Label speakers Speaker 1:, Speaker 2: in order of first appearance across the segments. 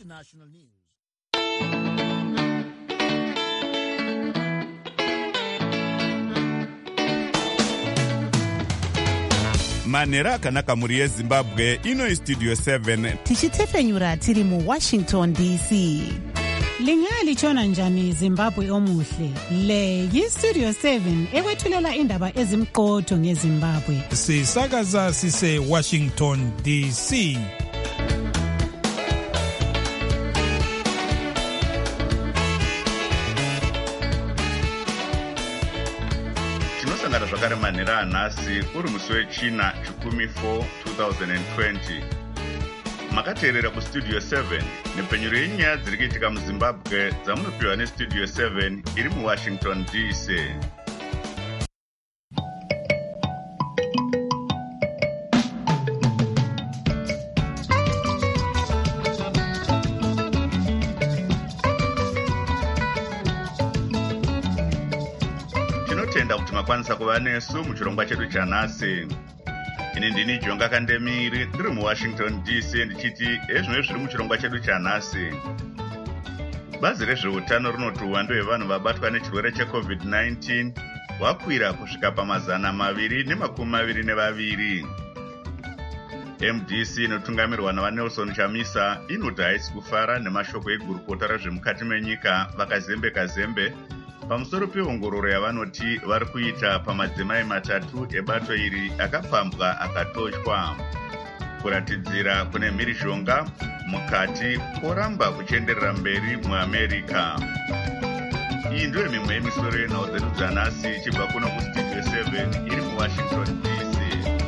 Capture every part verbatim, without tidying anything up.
Speaker 1: international news.
Speaker 2: Manhero akanaka muri yeZimbabwe, ino istudio seven.
Speaker 3: Tichitefenyura tiri mu Washington D C.
Speaker 4: Lingali chona njani Zimbabwe omuhle. Le yistudio seven ekwethulela indaba ezimqotho ngeZimbabwe.
Speaker 5: Sisakaza sise Washington D C.
Speaker 2: Tinosangana zvakare manhero anhasi uri musi wechina chikumi four twenty twenty. Makateerera kustudio seven nepenyuro yenyaya dziri kuitika muZimbabwe dzamunopiwa nestudio seven iri muWashington D C. Tinotenda kuti makwanisa kuva nesu muchirongwa chedu chanhasi. Ini ndini Jonga Kandemiri ndiri muWashington D C ndichiti ezvimwe zviri muchirongwa chedu chanhasi. Bazi rezveutano rinoti uwandu hwevanhu vabatwa nechirwere checovid nineteen hwakwira kusvika pamazana maviri nemakumi maviri nevaviri. M D C inotungamirwa navaNelson Chamisa inoti haisi kufara nemashoko egurukota rezvemukati menyika vakazembe kazembe pamusoro peongororo yavanoti vari kuita pamadzimai matatu ebato iri akapambwa akatochwa. Kuratidzira kune mhirizhonga mukati koramba kuchenderera mberi muAmerica. Iyi ndiyo mimwe yemisoro yenhau dzedu dzanhasi ichibva kuno kustudio seven iri muWashington D C.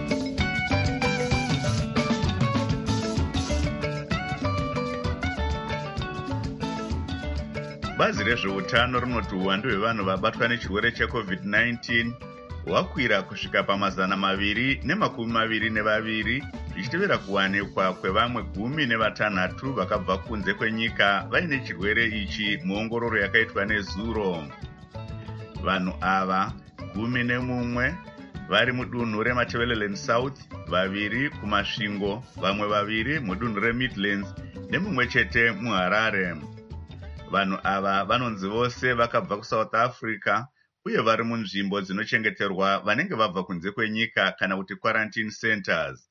Speaker 2: Bazi rezveutano rinoti uwandu hwevanhu vabatwa nechirwere checovid nineteen hwakwira kusvika pamazana maviri nemakumi maviri nevaviri zvichitevera kuwanikwa kwevamwe gumi nevatanhatu vakabva kunze kwenyika vaine chirwere ichi muongororo yakaitwa nezuro. Vanhu ava gumi nemumwe vari mudunhu reMatabeleland South, vaviri kumasvingo, vamwe vaviri mudunhu reMidlands nemumwe chete muHarare. Vanhu ava vanonzi vose vakabva kuSouth Africa uye vari munzvimbo dzinochengeterwa vanenge vabva kunze kwenyika kana kuti quarantine centers.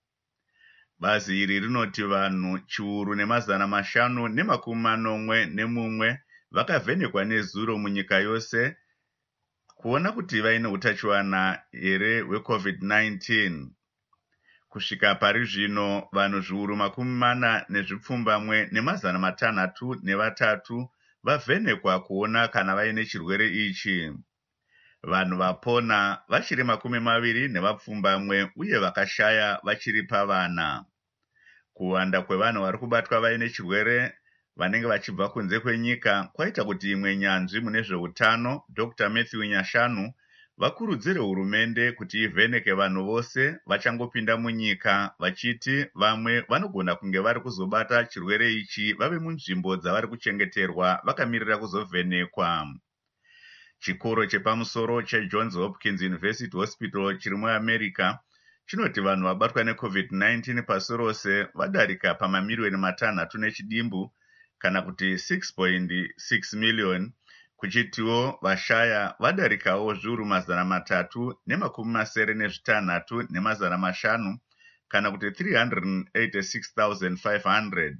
Speaker 2: Bazi iri rinoti vanhu chiuru nemazana mashanu nemakumi manomwe nemumwe vakavhenekwa nezuro munyika yose kuona kuti vaine utachiwana here hwecovid nineteen. Kusvika pari zvino vanhu zviuru makumi mana nezvipfumbamwe nemazana matanhatu nevatatu vavhenekwa kuona kana vaine chirwere ichi. Vanhu vapona vachiri makumi maviri nevapfumbamwe uye vakashaya vachiri pavana. Kuwanda kwevanhu vari kubatwa vaine chirwere vanenge vachibva kunze kwenyika kwaita kuti imwe nyanzvi mune zveutano Doctor Matthew Nyashanu vakurudzire hurumende kuti ivheneke vanhu vose vachangopinda munyika vachiti vamwe vanogona kunge vari kuzobata chirwere ichi vave munzvimbo dzavari kuchengeterwa vakamirira kuzovhenekwa. Chikoro chepamusoro cheJohns Hopkins University Hospital chiri muAmerica chinoti vanhu vabatwa necovid nineteen pasi rose vadarika pamamiliyoni matanhatu nechidimbu kana kuti six point six million, kuchitiwo vashaya vadarikawo zviuru mazana matatu nemakumi masere nezvitanhatu nemazana mashanu kana kuti three hundred eighty-six thousand five hundred.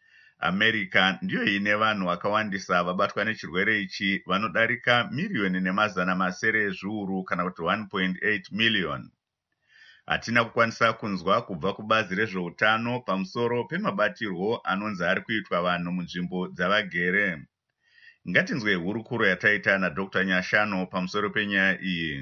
Speaker 2: America ndiyo ine vanhu vakawandisa vabatwa nechirwere ichi vanodarika miriyoni nemazana masere ezviuru kana kuti one point eight million. Hatina kukwanisa kunzwa kubva kubazi rezveutano pamusoro pemabatirwo anonzi ari kuitwa vanhu munzvimbo dzavagere. Ngatinzwe hurukuro yataita naDr Nyashanu pamusoro penyaya iyi.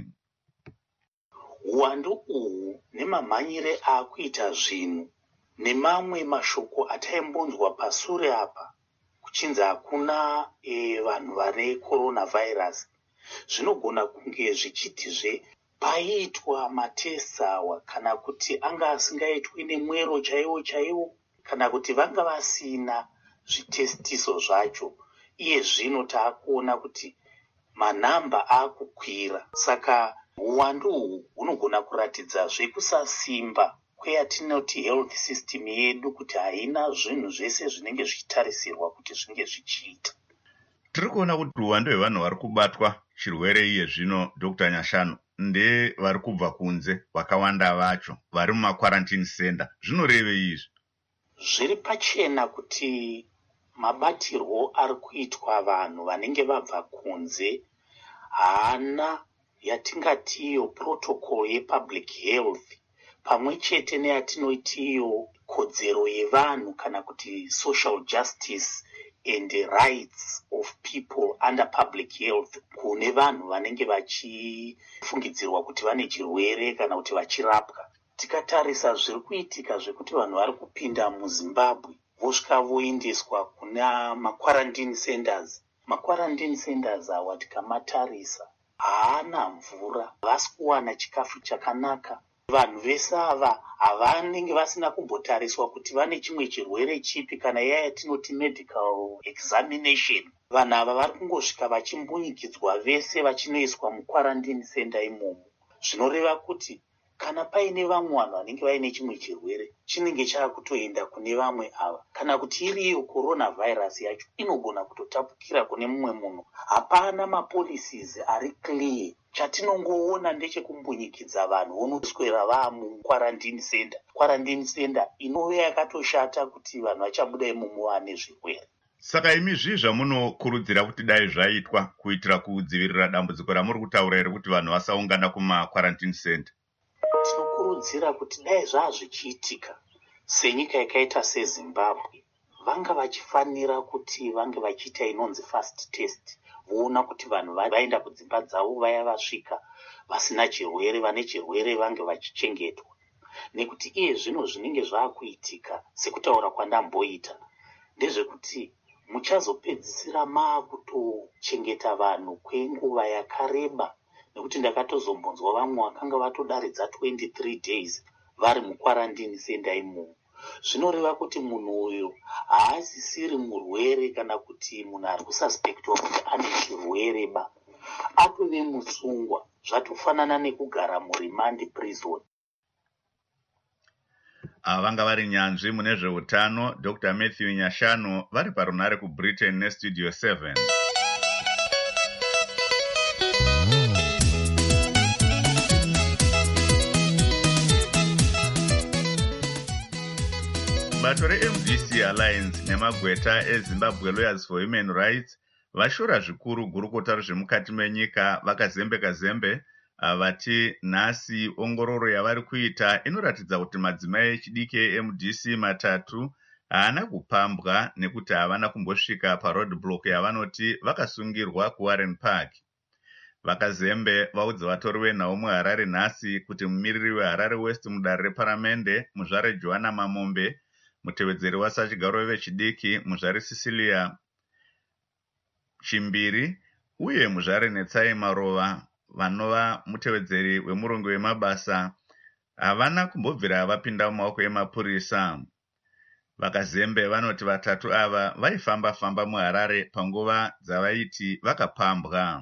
Speaker 6: Uwandu uhu nemamhanyire akuita zvinhu nemamwe mashoko ataimbonzwa pasure apa kuchinzi hakuna e, vanhu vane coronavirus zvinogona kunge zvichitizve paiitwa matesa awa kana kuti anga asingaitwi nemwero chaiwo chaiwo kana kuti vanga vasina zvitestiso zvacho. Iye zvino taakuona kuti manhamba akukwira, saka uwandu uhu hunogona kuratidza zvekusasimba kweyatinoti health system yedu kuti haina zvinhu zvese zvinenge zvichitarisirwa kuti zvinge zvichiita.
Speaker 2: Tiri kuona kuti uwandu hwevanhu vari kubatwa chirwere iye zvino, Dr Nyashanu, nde vari kubva kunze vakawanda vacho vari mumakwarantini center. Zvinorevei izvi?
Speaker 6: Zviri pachena kuti mabatirwo ari kuitwa vanhu vanenge vabva kunze haana yatingati iyo protocol yepublic health pamwe chete neyatinoiti iyo kodzero yevanhu kana kuti social justice and the rights of people under public health kune vanhu vanenge vachifungidzirwa kuti vane chirwere kana kuti vachirapwa. Tikatarisa zviri kuitika zvekuti vanhu vari kupinda muZimbabwe vosvika voendeswa kuna makwarantini centers. Makwarantini centers awa tikamatarisa haana mvura, vasi kuwana chikafu chakanaka. Vanhu vese ava havanenge vasina kumbotariswa kuti vane chimwe chirwere chipi kana iya yatinoti medical examination. Vanhu ava vari kungosvika vachimbunyikidzwa vese vachinoiswa mukwarantini center imomo. Zvinoreva kuti kana paine vamwe vanhu vanenge vaine chimwe chirwere chinenge chaakutoenda kune vamwe ava. Kana kuti iri iyo coronavirus yacho inogona kutotapukira kune mumwe munhu. Hapana mapolicies ari clear. Chatinongoona ndechekumbunyikidzwa vanhu vonoswera vaa mukwarantini center. Quarantine center inova yakatoshata kuti vanhu vachabuda imomo vane zvirwere.
Speaker 2: Saka imi zvizva munokurudzira kuti dai zvaitwa kuitira kudzivirira dambudziko ramuri kutaura here kuti vanhu vasaungana kumakwarantini center?
Speaker 6: Tinokurudzira kuti dai zvazvichiitika senyika yakaita seZimbabwe vanga vachifanira kuti vange vachiita inonzi fast test, voona kuti vanhu vaenda kudzimba dzavo vaya vasvika vasina chirwere, vane chirwere vange vachichengetwa. Nekuti iye zvino zvinenge zvaakuitika sekutaura kwandamboita ndezvekuti muchazopedzisira maakutochengeta vanhu kwenguva yakareba. Nekuti ndakatozombonzwa vamwe vakanga vatodaridza twenty-three days vari mukwarantini center imomo. Zvinoreva kuti munhu uyu haasisiri murwere kana kuti munhu ari kususpektwa kuti ane chirwere ba, atove musungwa. Zvatofanana nekugara murimandi prison.
Speaker 2: Vanga vari nyanzvi mune zveutano Dr Matthew Nyashanu vari parunare kuBritain neStudio seven. Bato re-M D C Alliance nemagweta eZimbabwe Lawyers for Human Rights vashora zvikuru gurukota rezvemukati menyika vakazembeka zembe vati nhasi ongororo yavari kuita inoratidza kuti madzimai echidiki e-M D C matatu haana kupambwa nekuti havana kumbosvika paroadblock yavanoti vakasungirwa kuWarren Park. Vakazembe vaudza vatori venhau muHarare nhasi kuti mumiriri weHarare West mudare reparamende muzvare Joanna Mamombe, mutevedzeri wasachigaro vechidiki muzvare Cecilia Chimbiri uye muzvare Netsai Marova vanova mutevedzeri wemurongo wemabasa havana kumbobvira vapinda mumaoko emapurisa. Vakazembe vanoti vatatu ava vaifamba famba muHarare panguva dzavaiti vakapambwa.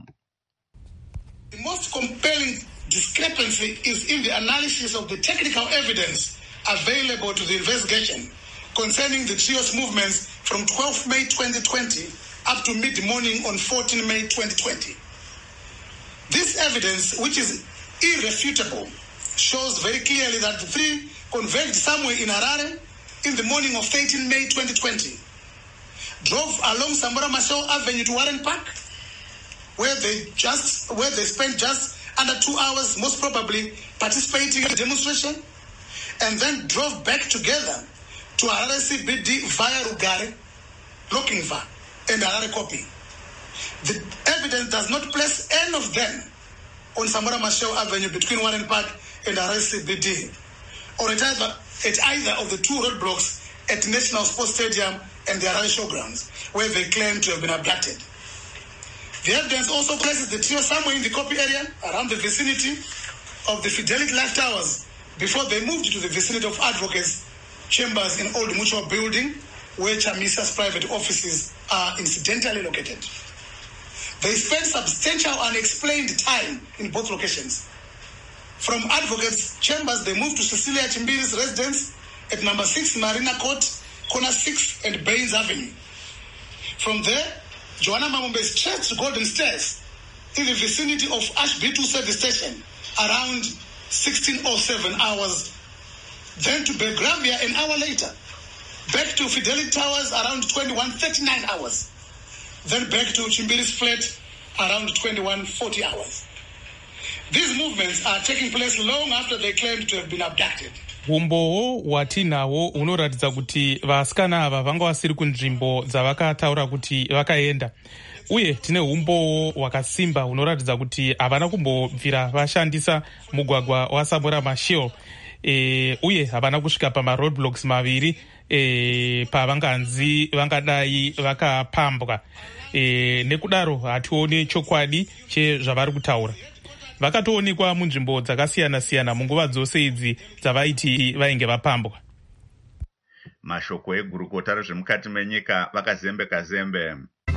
Speaker 1: The most compelling discrepancy is in the analysis of the technical evidence available to the investigation concerning the trio's movements from twelfth May twenty twenty up to mid-morning on fourteenth May twenty twenty. This evidence, which is irrefutable, shows very clearly that the three converged somewhere in Harare in the morning of thirteenth May twenty twenty, drove along Samora Machel Avenue to Warren Park, where they just where they spent just under two hours, most probably participating in the demonstration, and then drove back together to Harare C B D via Rugare, Lokingva, and Harare Kopi. The evidence does not place any of them on Samora Machel Avenue between Warren Park and Harare C B D, or at either, at either of the two roadblocks at National Sports Stadium and the Harare Showgrounds, where they claim to have been abducted. The evidence also places the trio somewhere in the Kopi area, around the vicinity of the Fidelity Life Towers, before they moved to the vicinity of Advocates Chambers in Old Mutual Building, where Chamisa's private offices are incidentally located. They spent substantial unexplained time in both locations. From Advocates Chambers, they moved to Cecilia Chimbiri's residence at number six Marina Court, corner six and Baines Avenue. From there, Joanna Mamumbe's church to Golden Stairs in the vicinity of Ash B two service station around sixteen oh seven hours. Then to Belgravia an hour later. Back to Fidelity Towers around twenty-one thirty-nine hours. Then back to Chimbiri's flat around twenty-one forty hours. These movements are taking place long after they claimed to have been abducted.
Speaker 5: Umbowo watinawo unoratidza kuti vasikana ava vanga vasiri kunzvimbo dzavakataura kuti vakaenda. Uye tine umbowo wakasimba unoratidza kuti havana kumbobvira vashandisa mugwagwa waSamora Machel. E, uye havana kusvika pamaroadblocks maviri e, pavanganzi vangadai vakapambwa. E, nekudaro hationi chokwadi chezvavari kutaura. Vakatoonekwa munzvimbo dzakasiyana-siyana munguva dzose idzi dzavaiti vainge vapambwa.
Speaker 2: Mashoko egurukota rezvemukati menyika vakazembeka zembe.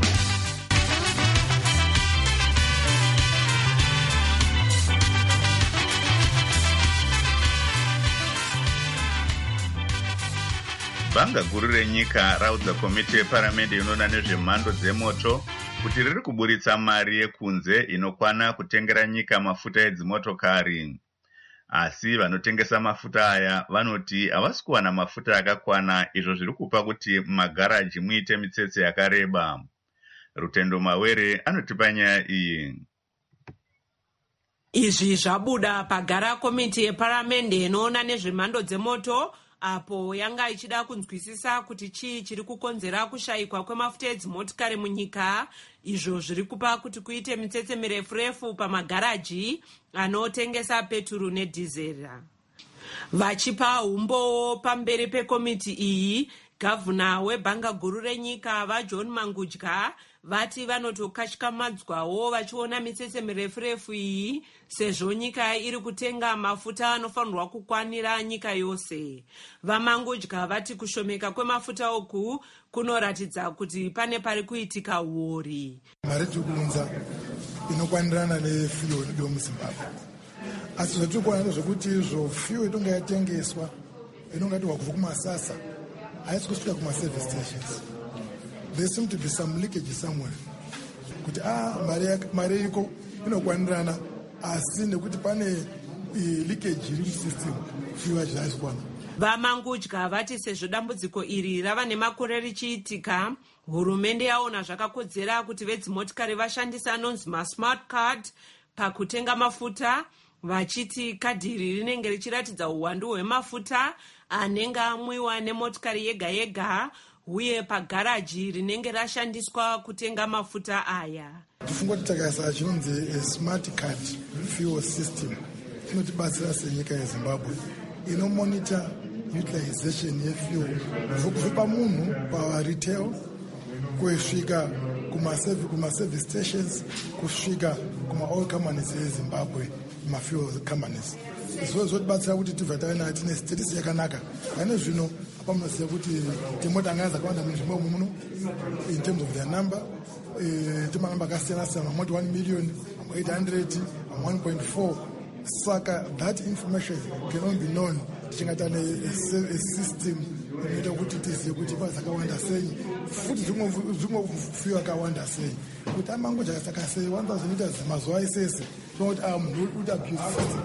Speaker 2: Banga guru renyika raudza komiti yeparamende inoona nezvemhando dzemoto kuti riri kuburitsa mari yekunze inokwana kutengera nyika mafuta edzimotokari. Asi vanotengesa mafuta aya vanoti havasi kuwana mafuta akakwana, izvo zviri kupa kuti mumagaraji muite mitsetse yakareba. Rutendo Mawere anotipa nyaya iyi.
Speaker 7: Izvi zvabuda pagara komiti yeparamende inoona nezvemhando dzemoto apo yanga ichida kunzwisisa kuti chii chiri kukonzera kushayikwa kwemafuta edzimotikari munyika, izvo zviri kupa kuti kuite mitsetse mirefu-refu pamagaraji anotengesa peturu nedhizera. Vachipa umbowo pamberi pekomiti iyi, gavhuna webhanga guru renyika vaJohn Mangudya vati vanotokashikamadzwawo vachiona mitsetse mirefu-refu iyi sezvo nyika iri kutenga mafuta anofanirwa kukwanira nyika yose. VaMangudya vati kushomeka kwemafuta oku kunoratidza kuti pane pari kuitika uori.
Speaker 8: Mari tikuunza inokwanirana nefuel yomuZimbabwe. Asi zvatiri kuona zvokuti izvo fuel inonga yatengeswa inonga yatorwa kubva kumasasa haisi kusvika kuma-service stations. There seems to be some leakage somewhere. Kuti ah mari iko inokwanirana asi nekuti pane leakage iri musystem fuel haisi kwana.
Speaker 7: VaMangudya vati sezvo dambudziko iri rava nemakore richiitika, hurumende yaona zvakakodzera kuti vedzimotikari vashandisa anonzi masmart card pakutenga mafuta, vachiti kadhi iri rinenge richiratidza uwandu hwemafuta anenge amwiwa nemotikari yega yega uye pagaraji rinenge rashandiswa kutenga mafuta aya.
Speaker 8: Tifunga kuti takaisa chinonzi smart card fuel system inotibatsira senyika yeZimbabwe inomonitor utilization yefuel kubva pamunhu paretail kusvika kuma-service stations kusvika kuma-oil companies eZimbabwe, ma-fuel companies. Izvo zvotibatsira kuti tibva taina tine status yakanaka. Pane zvino apa munoziva kuti timota ngana dzakawanda munzvimbo muno in terms of their number. Timanamba akasiyana-siyana, mamoti one million, eight hundred, one point four. Saka that information can only be known tichingatane a system inoita kuti tizive kuti padzakawanda sei futi zvimwe fuel akawanda sei kuti aMangudya saka sei one thousand liters mazuva isese tokuti a munhu uri abuse.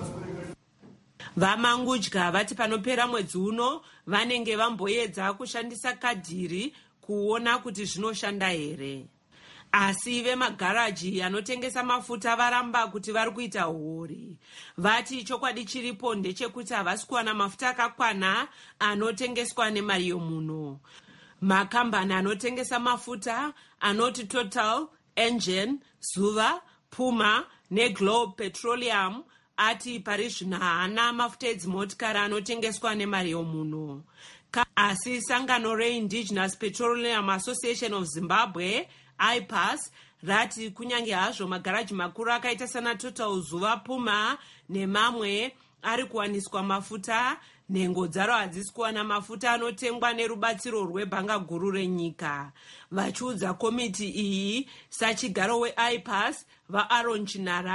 Speaker 7: VaMangudya vati panopera mwedzi uno vanenge vamboedza kushandisa kadhiri kuona kuti zvinoshanda here. Asi vemagaraji anotengesa mafuta varamba kuti vari kuita huori. Vati chokwadi chiripo ndechekuti havasi kuwana mafuta akakwana anotengeswa nemari yomuno. Makambani anotengesa mafuta anoti Total, Engen, Zuva, Puma neGlobe Petroleum ati pari zvino haana mafuta edzimotikari anotengeswa nemari yomuno. Asi sangano reIndigenous Petroleum Association of Zimbabwe I P A S rati kunyange hazvo magaraji makuru akaita sana Total, Zuva, Puma nemamwe ari kuwaniswa mafuta, nhengo dzaro hadzisi kuwana mafuta anotengwa nerubatsiro rwebhanga guru renyika. Vachiudza komiti iyi, sachigaro weI P A S vaAaron Chinara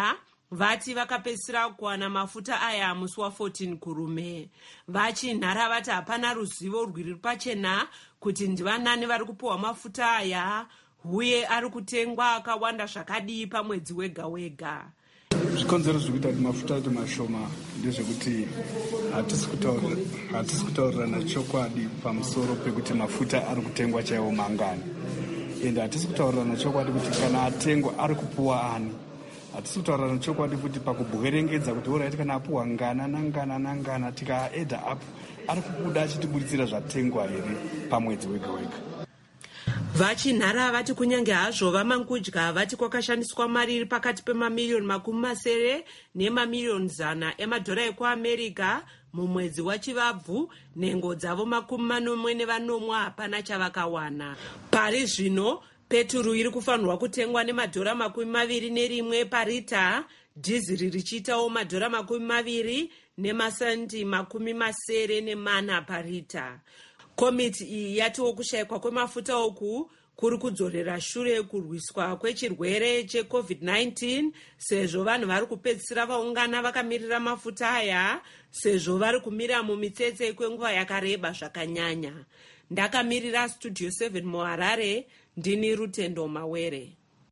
Speaker 7: vati vakapedzisira kuwana mafuta aya musi wa14 kurume, vachinhara vati hapana ruzivo rwiri pachena kuti ndivanani vari kupiwa mafuta aya uye ari kutengwa akawanda zvakadii pamwedzi wega wega.
Speaker 9: Zvikonzero zvekuita kuti mafuta aite mashoma ndezvekuti hatisi kutaurirana chokwadi pamusoro pekuti mafuta ari kutengwa chaiwo mangani, ende hatisi kutaurirana chokwadi kuti kana atengwa ari kupuwa ani. Hatisi kutaurirana chokwadi kuti pakubwerengedza kuti oraiti kana apuwa ngana nangana nangana tikaedha apo ari kubuda achitibuditsira zvatengwa here pamwedzi wega wega.
Speaker 7: Vachinhara vati kunyange hazvo vamangudya vati kwakashandiswa mari iri pakati pemamiliyoni makumi masere nemamiliyoni zana emadhora ekuamerica mumwedzi wachivabvu, nhengo dzavo makumi manomwe nevanomwe hapana chavakawana. Pari zvino peturu iri kufanirwa kutengwa nemadhora makumi maviri nerimwe parita, dhiziri richiitawo madhora makumi maviri nemasendi makumi masere nemana parita. Komiti iyi yatiwo kushayikwa kwemafuta oku kuri kudzorera shure kurwiswa kwechirwere checovid nineteen, sezvo vanhu vari kupedzisira vaungana vakamirira mafuta aya, sezvo vari kumira mumitsetse kwenguva yakareba zvakanyanya. Ndakamirira Studio seven muHarare, ndini Rutendo Mawere.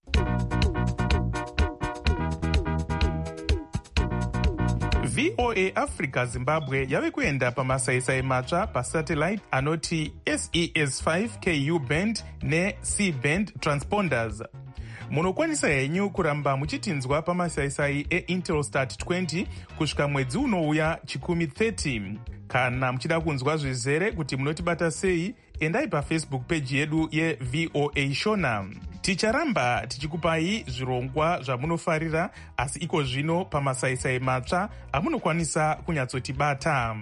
Speaker 5: V O A Africa Zimbabwe yave kuenda pamasaisai matsva pasatellite anoti S E S five K U band ne-C band transponders. Munokwanisa henyu kuramba muchitinzwa pamasaisai eIntelsat twenty kusvika mwedzi unouya chikumi thirty. Kana muchida kunzwa zvizere kuti munotibata sei, endai paFacebook page yedu yeV O A Shona. Ticharamba tichikupai zvirongwa zvamunofarira, asi iko zvino pamasaisai matsva amunokwanisa kunyatsotibata.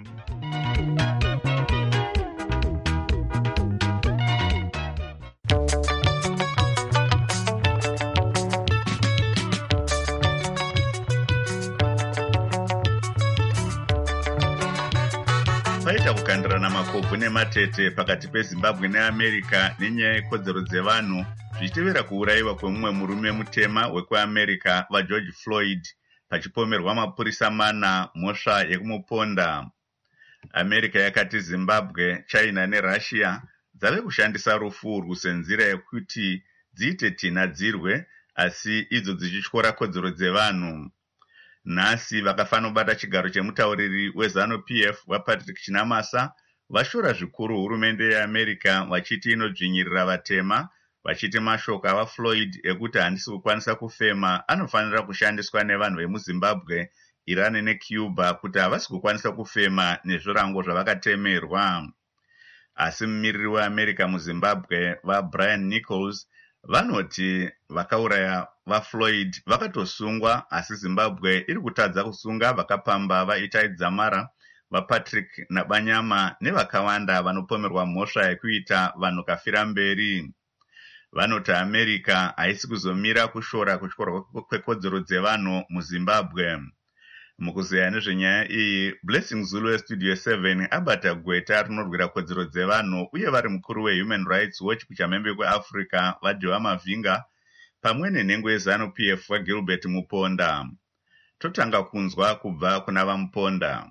Speaker 2: Paita kukandirana makobvu nematete pakati peZimbabwe neAmerica nenyaya yekodzero dzevanhu zvichitevera kuurayiwa kwemumwe murume mutema wekuAmerica vaGeorge Floyd pachipomerwa mapurisa mana mhosva yekumuponda. America yakati Zimbabwe, China neRussia dzave kushandisa rufu urwu senzira yekuti dziite tinhadzirwe, asi idzo dzichityora kodzero dzevanhu. Nhasi vakafanobata chigaro chemutauriri weZanu-P F waPatrick Chinamasa vashora zvikuru hurumende yeAmerica vachiti inodzvinyirira vatema, vachiti mashoko avaFloyd ekuti handisi kukwanisa kufema anofanira kushandiswa nevanhu vemuZimbabwe, Iran neCuba kuti havasi kukwanisa kufema nezvirango zvavakatemerwa. Asi mumiriri weAmerica muZimbabwe vaBrian Nichols vanoti vakauraya vaFloyd vakatosungwa, asi Zimbabwe iri kutadza kusunga vakapamba vaItai Dzamara, vaPatrick Nabanyama nevakawanda vanopomerwa mhosva yekuita vanhu kafira mberi. Vanoti America haisi kuzomira kushora kutyorwa kwekodzero dzevanhu muZimbabwe. Mukuzeya nezvenyaya iyi, Blessing Zulu weStudio seven abata gweta rinorwira kodzero dzevanhu uye vari mukuru weHuman Rights Watch kuchamhembe kweAfrica vaDhiwa Mavinga pamwe nenhengo yeZanu-P F vaGilbert Muponda. Totanga kunzwa kubva kuna vamuponda.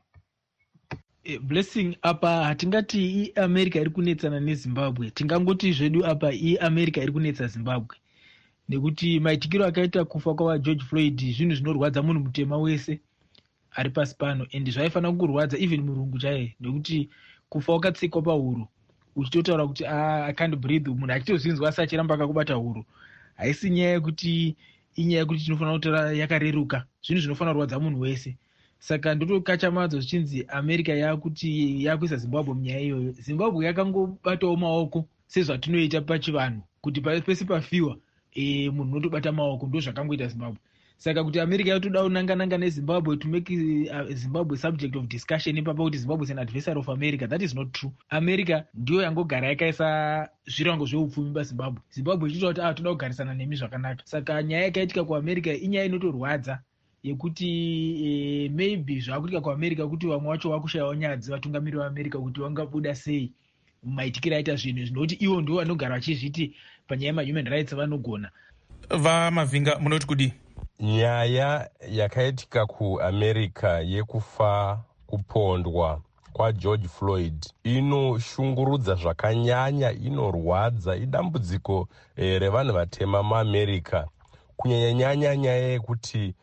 Speaker 10: Blessing, apa hatingati iAmerica iri kunetsana neZimbabwe, tingangoti zvedu apa iAmerica iri kunetsa Zimbabwe, nekuti maitikiro akaita kufa kwavaGeorge Floyd zvinhu zvinorwadza munhu mutema wese ari pasi pano, endi zvaifanira kurwadza even murungu chaiye, nekuti kufa wakatsikwa pahuro uchitotaura kuti ah, I can't breathe, munhu achitozinzwa asi achiramba akakubata huro. Haisi nyaya yekuti inyaya yekuti tinofanira kutaura yakareruka, zvinhu zvinofanira kurwadza munhu wese. Saka ndotokachamadzo zvichinzi America yakuti yakuisa Zimbabwe munyaya iyoyo. Zimbabwe yakangobatawo maoko sezvatinoita pachivanhu, kuti pese pafiwa e, munhu unotobata maoko, ndo zvakangoita Zimbabwe. Saka kuti America yotoda kunanga-nanga neZimbabwe to make uh, Zimbabwe subject of discussion ipapa kuti Zimbabwe is an adversary of America, that is not true. America ndiyo yangogara yakaisa zvirango zveupfumi paZimbabwe. Zimbabwe ichitoda kuti ah, toda kugarisana nemi zvakanaka. Saka nyaya yakaitika kuAmerica inyaya inotorwadza yekuti e, maybe zvakuitika kuAmerica kuti vamwe vacho vakushayawo nyadzi vatungamiri vaAmerica kuti vangabuda sei mumaitikiro aita zvinhu zvinoti ivo ndivo vanogara vachizviti panyaya yemahuman rights vanogona.
Speaker 5: VaMavinga munoti kudi?
Speaker 11: nyaya yakaitika kuamerica yekufa kupondwa kwaGeorge Floyd inoshungurudza zvakanyanya, inorwadza, idambudziko eh, revanhu vatema muamerica, kunyanyanyanya nyaya yekuti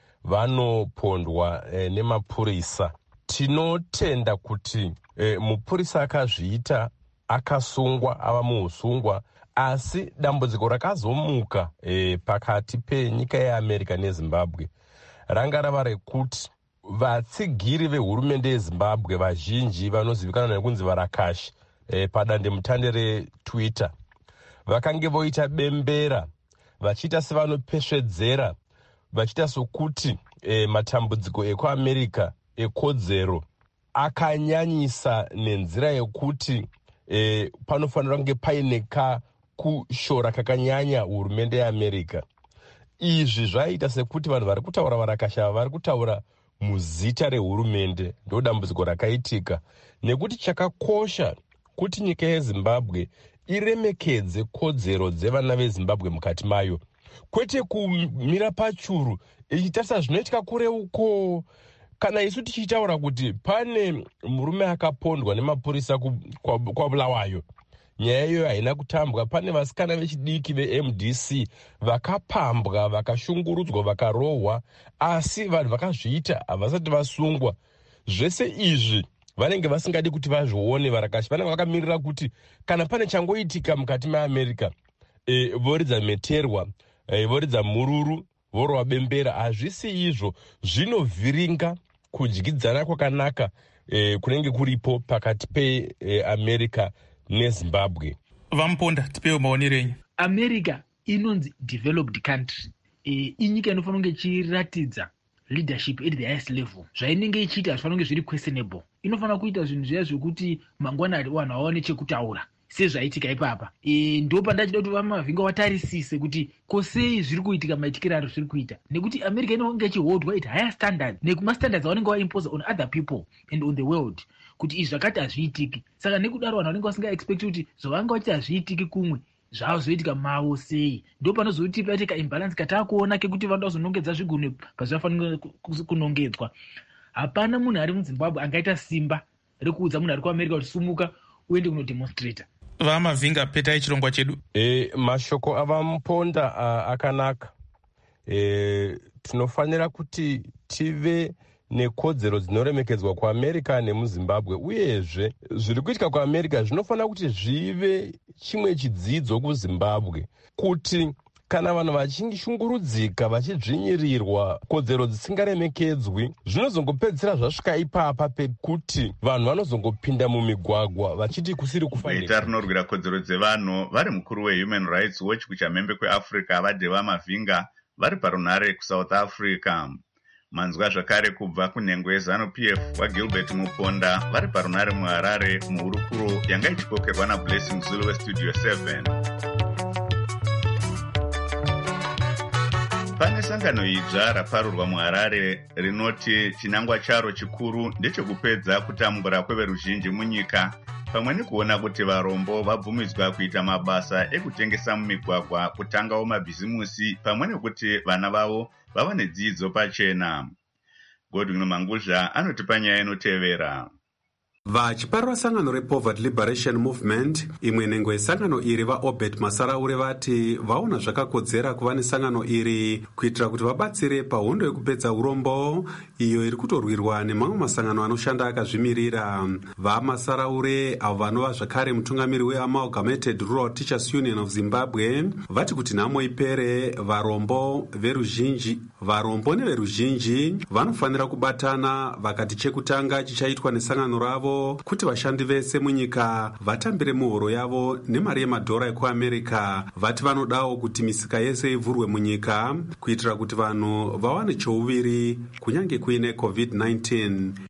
Speaker 11: vanopondwa eh, nemapurisa. Tinotenda kuti eh, mupurisa akazviita akasungwa, ava muusungwa, asi dambudziko rakazomuka eh, pakati penyika yeAmerica neZimbabwe ranga rava rekuti vatsigiri vehurumende yeZimbabwe vazhinji vanozivikanwa nekunzi varakashi eh, padandemutande reTwitter vakange voita bembera vachiita sevanopesvedzera, vachiita sokuti eh, matambudziko ekuamerica ekodzero akanyanyisa nenzira yekuti eh, panofanira kunge paine kakushora kakanyanya hurumende yeAmerica. Izvi zvaita sekuti vanhu vari kutaura varakasha vari kutaura muzita rehurumende. Ndo dambudziko rakaitika, nekuti chakakosha kuti nyika yeZimbabwe iremekedze kodzero dzevana veZimbabwe mukati mayo, kwete kumira pachuru ichitarisa zvinoitika kure uko. Kana isu tichitaura kuti pane murume akapondwa nemapurisa kwa Bulawayo, nyaya iyoyo haina kutambwa. Pane vasikana vechidiki veM D C vakapambwa, vakashungurudzwa, vakarohwa, asi vanhu vakazviita havasati vasungwa. Zvese izvi vanenge vasingadi kuti vazvione varakashi. Vanenge vakamirira kuti kana pane changoitika mukati meAmerica, e, voridza meterwa, e, voridza mururu, vorwa bembera. Hazvisi izvo, zvinovhiringa kudyidzana kwakanaka eh, kunenge kuripo pakati peAmerica eh, neZimbabwe.
Speaker 5: Vamuponda, tipewo maonero enyu.
Speaker 10: America inonzi developed country, eh, inyika inofanira kunge ichiratidza leadership at the highest level. Zvainenge ichiita hazvifanira kunge zviri questionable. Inofanira kuita zvinhu zviya zvekuti mangwanani vanhu vaone chekutaura sezvaitika ipapa. E, ndo pandachida kuti vamavhinga vatarisise kuti kosei zviri kuitika maitikiro ari zviri kuita, nekuti America inonge ichiholdwa it higher standard nekumastandards avanenge vaimpose on other people and on the world, kuti izvi zvakati hazviitiki. Saka nekudaro vanhu vanenge vasinga expect kuti zvavanga vachiti hazviitiki kumwe zvavo zvoitika mavo sei. Ndo panozoti paitika imbalance katakuona kekuti vanoda kuzonongedza zvigunwe pazvafanira kunongedzwa. Hapana munhu ari muZimbabwe angaita simba rekuudza munhu ari kuAmerica kuti sumuka uende kunodemonstrata.
Speaker 5: Vamavhinga petai chirongwa chedu.
Speaker 11: E, mashoko avamuponda uh, akanaka. E, tinofanira kuti tive nekodzero dzinoremekedzwa kuAmerica nemuZimbabwe, uyezve zviri kuitika kuAmerica zvinofanira kuti zvive chimwe chidzidzo kuZimbabwe, kuti kana vanhu vachishungurudzika vachidzvinyirirwa kodzero dzisingaremekedzwi, zvinozongopedzisira zvasvika ipapa pekuti vanhu vanozongopinda mumigwagwa vachiti kusiri kufanira.
Speaker 2: Ita rinorwira kodzero dzevanhu vari mukuru weHuman Rights Watch kuchamhembe kweAfrica vadeva mavhinga vari parunhare kuSouth Africa. Manzwa zvakare kubva kunhengo yeZanu-P F waGilbert Muponda vari parunhare muHarare muhurukuro yanga ichikokerwa naBlessing Zulu weStudio seven. Pane sangano idzva raparurwa muHarare rinoti chinangwa charo chikuru ndechekupedza kutambura kweveruzhinji munyika, pamwe nekuona kuti varombo vabvumidzwa kuita mabasa ekutengesa mumigwagwa, kutangawo mabhizimusi, pamwe nekuti vana vavo vava nedzidzo pachena. Godwin Manguzha anotipa nyaya inotevera.
Speaker 12: Vachiparura sangano rePoverty Liberation Movement, imwe nhengo yesangano iri vaObed Masaraure vati vaona zvakakodzera kuva nesangano iri kuitira kuti vabatsire pahondo yekupedza urombo iyo iri kutorwirwa nemamwe masangano anoshanda akazvimirira. VaMasaraure avo vanova zvakare mutungamiri weAmalgamated Rural Teachers Union of Zimbabwe vati kuti nhamo ipere varombo veruzhinji varombo neveruzhinji vanofanira kubatana, vakati chekutanga chichaitwa nesangano ravo kuti vashandi vese munyika vatambire muhoro yavo nemari yemadhora ekuAmerica. Vati vanodawo kuti misika yese ivhurwe munyika kuitira kuti vanhu vawane chouviri kunyange kuine covid nineteen.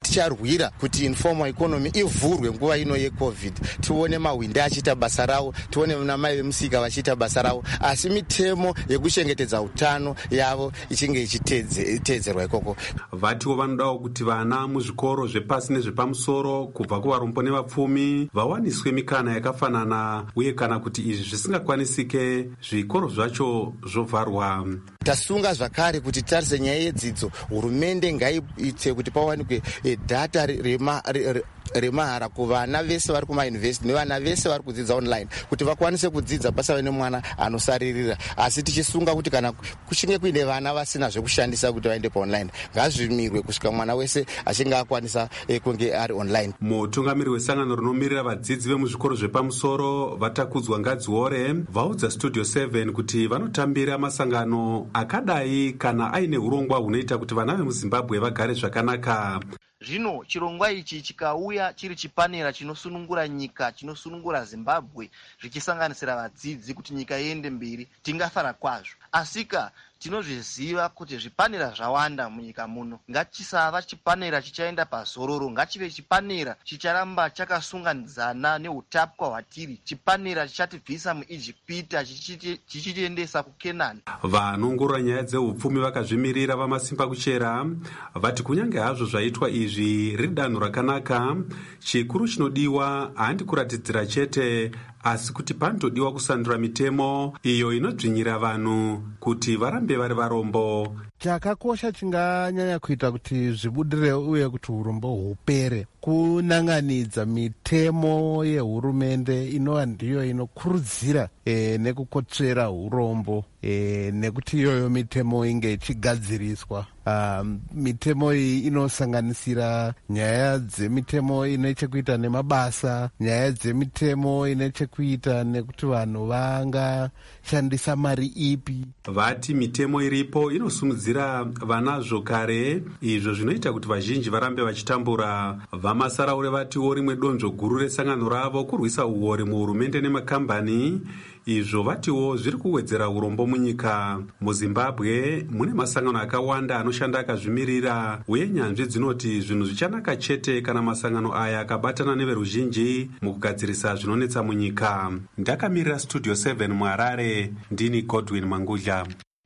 Speaker 13: ticharwira kuti informal economy ivhurwe nguva ino yecovid, tione mahwindi achiita basa ravo, tione vanamai vemusika vachiita basa ravo, asi mitemo yekuchengetedza utano yavo ichinge ichiteedzerwa ikoko.
Speaker 12: Vatiwo vanodawo kuti vana muzvikoro zvepasi nezvepamusoro kubva kuvarombo nevapfumi vawaniswe mikana yakafanana, uye kana kuti izvi zvisingakwanisike zvikoro zvacho zvovharwa.
Speaker 13: Tasunga zvakare kuti tarise nyaya yedzidzo, hurumende ngaiite kuti pawanikwe data rema remahara kuvana vese vari kumayunivhesiti nevana vese vari kudzidza online, kuti vakwanise kudzidza pasave nemwana anosaririra. Asi tichisunga kuti kana kuchinge kuine vana vasina zvekushandisa kuti vaende paonline, ngazvimirwe kusvika mwana wese achinge akwanisa kunge ari online.
Speaker 12: Mutungamiri wesangano rinomirira vadzidzi vemuzvikoro zvepamusoro Vatakudzwa Ngadziore vaudza Studio seven kuti vanotambira masangano akadai kana aine urongwa hunoita kuti vana vemuZimbabwe vagare zvakanaka.
Speaker 14: Zvino chirongwa ichi chikauya chiri chipanera chinosunungura nyika, chinosunungura Zimbabwe, zvichisanganisira vadzidzi kuti nyika iende mberi, tingafara kwazvo. Asika tinozviziva kuti zvipanera zvawanda munyika muno. Ngachisava chipanera chichaenda pazororo, ngachive chipanera chicharamba chakasunganidzana neutapwa hwatiri, chipanera chichatibvisa muIjipita chichitiendesa kuKenani.
Speaker 12: Vanongorora nyaya dzeupfumi vakazvimirira vamasimba kuchera vati kunyange hazvo zvaitwa izvi riri danho rakanaka, chikuru chinodiwa handi kuratidzira chete, asi kuti panotodiwa kusandura mitemo iyo inodzvinyira vanhu kuti varambe vari varombo.
Speaker 15: Chakakosha chinganyanya kuita kuti zvibudire uye kuti urombo hupere, kunanganidza mitemo yehurumende inova ndiyo inokurudzira e, nekukotsvera urombo e, nekuti iyoyo mitemo inge ichigadziriswa. Um, mitemo iyi inosanganisira nyaya dzemitemo ine chekuita nemabasa, nyaya dzemitemo ine chekuita nekuti vanhu vangashandisa mari ipi.
Speaker 12: Vati mitemo iripo inosumudzira vanazvo kare, izvo zvinoita kuti vazhinji varambe vachitambura. Vamasaraure vatiwo rimwe donzvo guru resangano ravo kurwisa uori muhurumende nemakambani, izvo vatiwo zviri kuwedzera urombo munyika. MuZimbabwe mune masangano akawanda anoshanda akazvimirira, uye nyanzvi dzinoti zvinhu zvichanaka chete kana masangano aya akabatana neveruzhinji mukugadzirisa zvinonetsa munyika. Ndakamirira Studio seven muHarare, ndini Godwin Mangudla.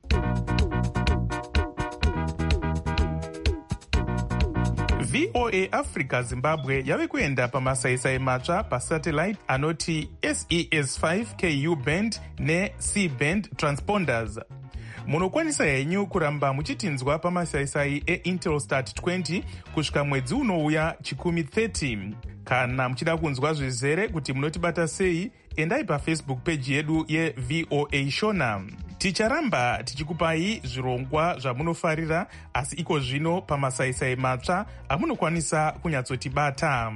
Speaker 5: V O A Africa Zimbabwe yave kuenda pamasaisai matsva pasatellite anoti S E S five K U band ne-C band transponders. Munokwanisa henyu kuramba muchitinzwa pamasaisai eIntelsat twenty kusvika mwedzi unouya chikumi thirty. Kana muchida kunzwa zvizere kuti munotibata sei, endai paFacebook page yedu yeV O A Shona. Ticharamba tichikupai zvirongwa zvamunofarira, asi iko zvino pamasaisai matsva amunokwanisa kunyatsotibata.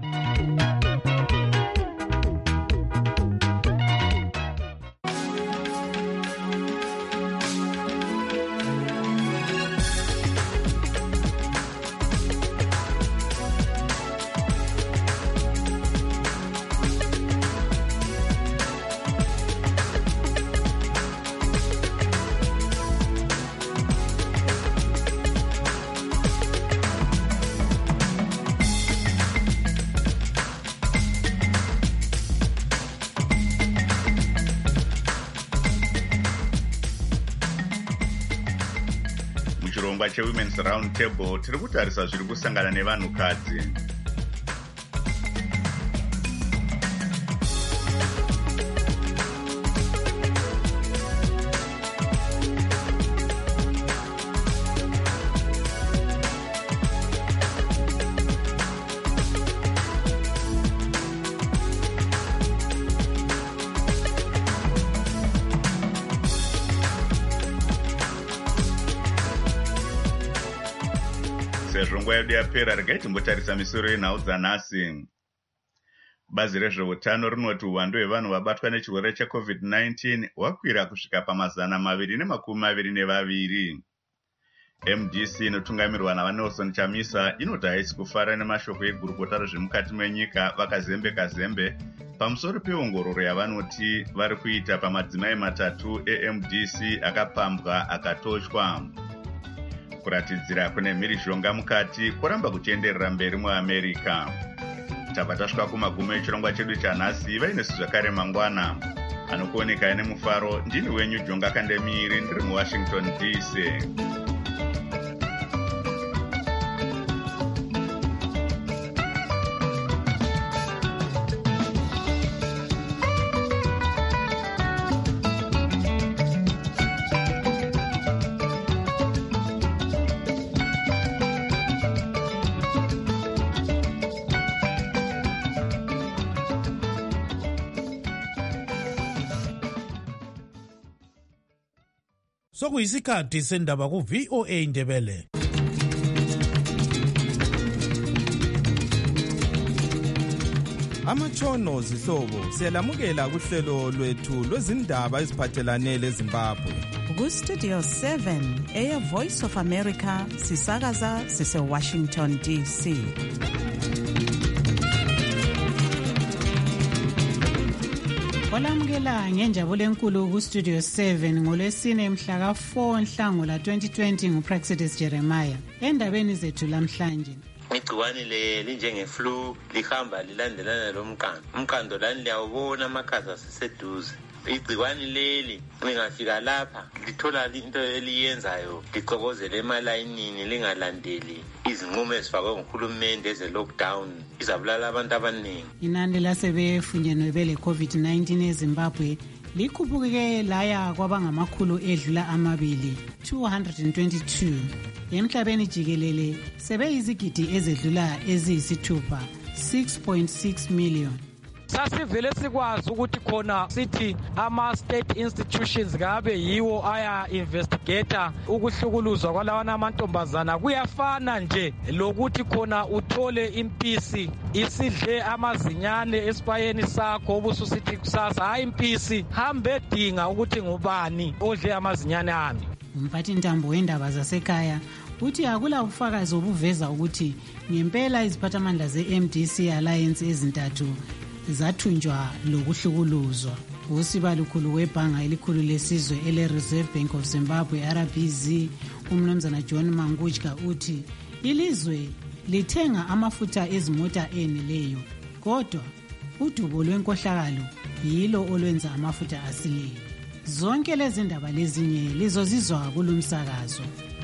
Speaker 2: Chirongwa cheWomen's Round Table tiri kutarisa zviri kusangana nevanhukadzi. Sezvo nguva yedu yapera, regai timbotarisa misoro yenhau dzanhasi. Bazi rezveutano rinoti uwandu hwevanhu vabatwa nechirwere checovid nineteen hwakwira kusvika pamazana maviri nemakumi maviri nevaviri. M D C inotungamirwa naVanelson Chamisa inoti haisi kufara nemashoko egurukota rezvemukati menyika vakazembe zembe pamusoro peongororo yavanoti vari kuita pamadzimai matatu e-M D C akapambwa akatoshwa. kuratidzira kune mhirizhonga mukati kuramba kuchienderera mberi muamerica. Tabva tasvika kumagumi echirongwa chedu chanhasi. Vainesu zvakare mangwana anokuoneka ine mufaro. Ndini wenyu Jonga Kandemiri, ndiri muWashington D C.
Speaker 16: Sokuyisikhathi sendaba ku V O A Ndebele.
Speaker 17: Amatshono zihlobo siyalamukela kuhlelo lwethu lwezindaba eziphathelane leZimbabwe.
Speaker 3: Ku Studio seven eya Voice of America sisakaza sise Washington D C.
Speaker 4: Olamukela ngenjabulo enkulu ku Studio seven ngolwesine mhla ka four Nhlangula twenty twenty nguPraxidis Jeremiah. Endabeni zethu lamhlanje.
Speaker 18: Igciwane le linjenge flu lihamba lilandelana lomqando. Umqando lani liyawubona amakhaza aseseduze. Igciwane leli lingafika lapha lithola into eliyenzayo licokozele emalayinini lingalandeli izinqumo ezifakwe nguhulumende eze lockdown izabulala abantu abaningi.
Speaker 4: Inani lasebefunyenwe bele COVID nineteen eZimbabwe likhuphuke laya kwabangamakhulu edlula amabili two hundred twenty-two. Emhlabeni jikelele sebeyizigidi ezedlula eziyisithupha six point six million.
Speaker 19: Sasivele sikwazi ukuthi khona sithi ama-state institutions kabe yiwo aya investigator ukuhlukuluzwa kwalawana amantombazana kuyafana nje lokuthi khona uthole impisi isidle amazinyane esipayeni sakho obususithi kusasa hayi impisi hambe dinga ukuthi ngubani odle amazinyane ami.
Speaker 4: Umphathi ntambo wendaba zasekhaya uthi akula ubufakazi obuveza ukuthi ngempela iziphathamandla ze-M D C Alliance ezintathu zathunjwa lokuhlukuluzwa. Usibalukhulu webhanga elikhulu lesizwe ele-Reserve Bank of Zimbabwe R B Z umnumzana John Mangujka uthi ilizwe lithenga amafutha ezimota eneleyo kodwa udubo lwenkohlakalo yilo olwenza amafutha asileyo. Zonke lezi ndaba lezinye lizozizwa kulumsakazo.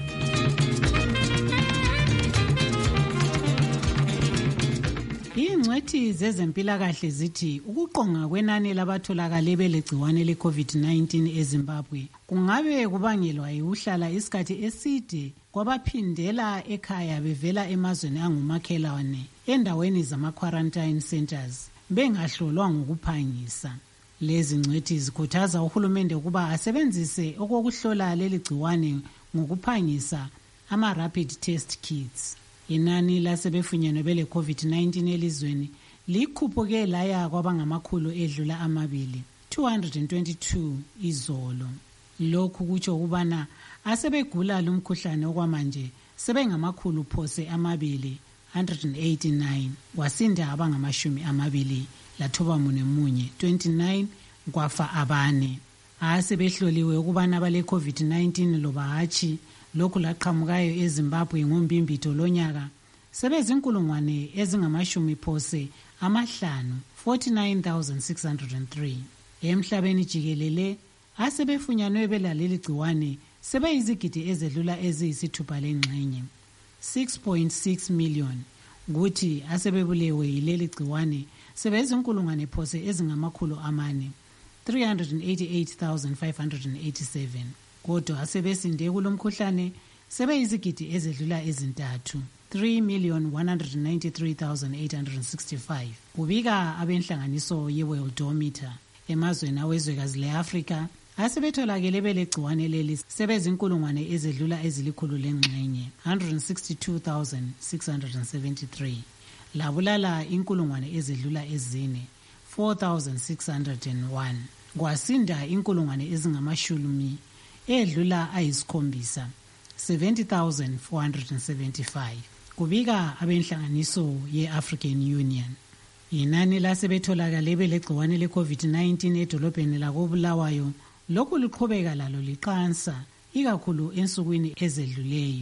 Speaker 4: Ingcwethi zezempilakahle zithi ukuqonga kwenani labatholakale belegciwane le-COVID nineteen eZimbabwe kungabe kubangelwa yikuhlala isikhathi eside kwabaphindela ekhaya bevela emazweni angumakhelwane endaweni zama-quarantine centers bengahlolwa ngokuphangisa. Lezi ngcwethi zikhuthaza uhulumende ukuba asebenzise okokuhlola leli gciwane ngokuphangisa ama-rapid test kits. Inani lasebefunyenwe bele COVID nineteen elizweni likhuphuke laya kwabangamakhulu edlula amabili two hundred twenty-two izolo. Lokhu kutsho ukubana asebegula lumkhuhlane okwamanje sebengamakhulu phose amabili one hundred eighty-nine wasinda abangamashumi amabili lathoba mune munye twenty-nine kwafa abane. Asebehloliwe ukubana bale COVID nineteen loba hatshi lokhu laqhamukayo eZimbabwe ngombimbito lonyaka sebezinkulungwane ezingamashumi phose amahlanu forty-nine thousand six hundred three. Emhlabeni jikelele asebefunyanwe belaleli gciwane sebeyizigidi ezedlula eziyisithupha lengxenye six point six million. Kuthi asebebulewe yileli gciwane sebezinkulungwane phose ezingamakhulu amane three hundred eighty-eight thousand five hundred eighty-seven. Kodwa asebesinde kulomkhuhlane sebeyizigidi ezedlula ezintathu three million one hundred ninety-three thousand eight hundred sixty-five. Kubika abenhlanganiso ye-Worldometer emazweni awezwekazi le-Afrika asebetholakele belegciwane leli sebezinkulungwane ezedlula ezilikhulu lengxenye one hundred sixty-two thousand six hundred seventy-three. Labulala inkulungwane ezedlula ezine four thousand six hundred one. Kwasinda inkulungwane ezingamashumi edlula ayisikhombisa seventy thousand four hundred seventy-five. Kubika abenhlanganiso ye-African Union. Inani lasebetholakale belegciwane le-COVID nineteen edolobheni lakobulawayo lokhu liqhubeka lalo liqansa ikakhulu ensukwini ezedluleyo.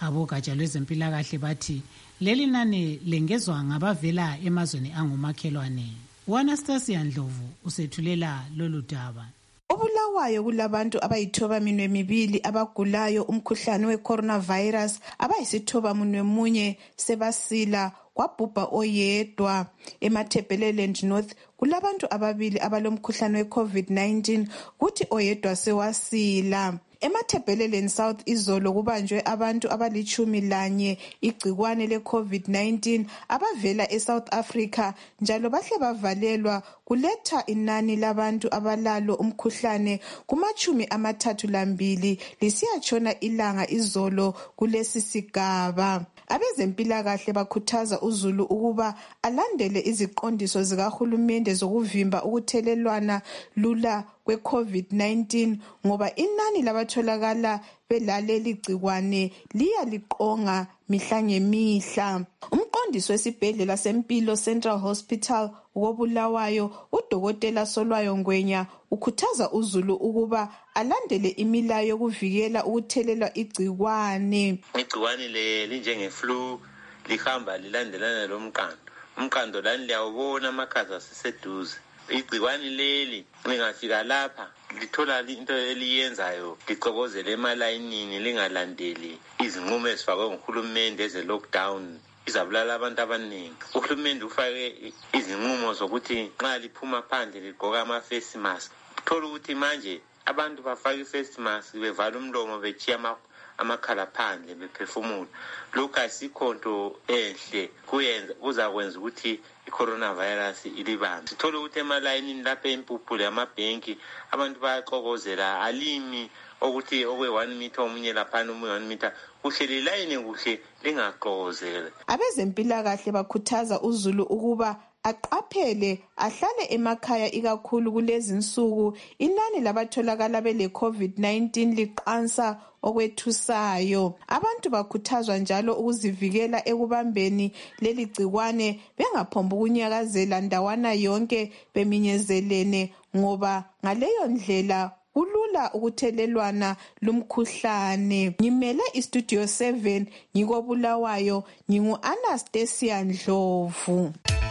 Speaker 4: abogatsha lwezempilakahle bathi leli nani lengezwa ngabavela emazweni angumakhelwane. U-Anastasia Ndlovu usethulela lolu daba.
Speaker 20: Obulawayo kulabantu abayithoba minwe mibili abagulayo umkhuhlane we-coronavirus, abayisithoba minwe munye sebasila, kwabhubha oyedwa. EmaThebeleland North kulabantu ababili abalomkhuhlane we-COVID nineteen, kuthi oyedwa sewasila. EmaThebeleland South izolo kubanjwe abantu abalitshumi lanye igcikwane le-COVID nineteen abavela eSouth Africa, njalo bahle bavalelwa kuletha inani labantu abalalo umkhuhlane kumachumi amathathu lambili lisiyatshona ilanga izolo kulesi sigaba. Abezempilakahle bakhuthaza uzulu ukuba alandele iziqondiso zikahulumende zokuvimba ukuthelelwana lula kwe-COVID nineteen ngoba inani labatholakala belaleli gcikwane liya liqonga mihla ngemihla. Umqondisi wesibhedlela sempilo Central Hospital koBulawayo, uDokotela Solwayo Ngwenya, ukhuthaza uzulu ukuba alandele imilayo yokuvikela ukuthelelwa igcikwane.
Speaker 18: Igcikwane le linjenge flu lihamba lilandelana lomqando. Umqando lani liyawubona amakhaza siseduze. Igcikwane leli lingafika lapha lithola into eliyenzayo licokozele emalayinini lingalandeli izinqumo ezifakwe nguhulumende eze-lockdown, izabulala abantu abaningi. Uhulumende ufake izinqumo zokuthi nxa liphuma phandle ligqoka ama-face mask. Thola ukuthi manje abantu bafake i-face mask bevala umlomo bechiya amakhala phandle bephefumula. Lokhu asikho nto enhle, kuyenza kuzakwenza ukuthi i-coronavirus ilibambe. Sithole ukuthi emalayinini lapha empuphule amabhenki abantu bayaxokozela alimi ukuthi okwe one meter omunye laphana omunye one meter, kuhle lilayini kuhle lingaxokozele.
Speaker 20: Abezempilakahle bakhuthaza uzulu ukuba aqaphele ahlale emakhaya ikakhulu kulezi nsuku inani labatholakala bele-COVID nineteen liqansa okwethusayo. Abantu bakhuthazwa njalo ukuzivikela ekubambeni leli gcikwane bengaphomba ukunyakazela ndawana yonke beminyezelene ngoba ngaleyo ndlela kulula ukuthelelwana lumkhuhlane. Ngimele iStudio seven ngikoBulawayo, ngingu-Anastasia Ndlovu.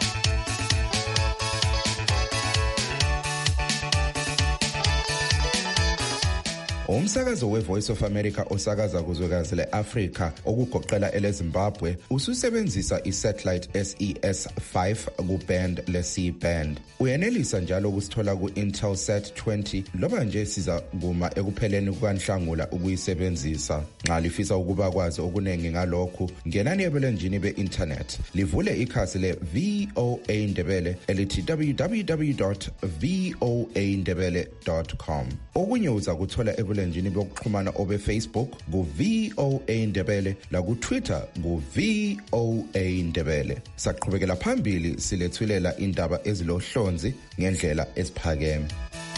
Speaker 21: Umsakazo we-Voice of America osakaza kuzwekazi le-Afrika okugoqela ele-Zimbabwe ususebenzisa i-satellite S E S five ku-band le-C-band. Uyenelisa njalo ukusithola ku-Intelsat twenty loba nje siza kuma ekupheleni kukaNhlangula ukuyisebenzisa. Nxa lifisa ukuba kwazi okuningi ngalokhu, ngenani ebulenjini be-internet livule ikhasi le-V O A Ndebele elithi w w w dot voa ndebele dot com. Okunye uza kuthola ebulenjini bokuxhumana obe-Facebook ku-V O A Ndebele laku-Twitter ku-V O A Ndebele. Saqhubekela phambili silethulela indaba ezilohlonzi ngendlela esiphakeme.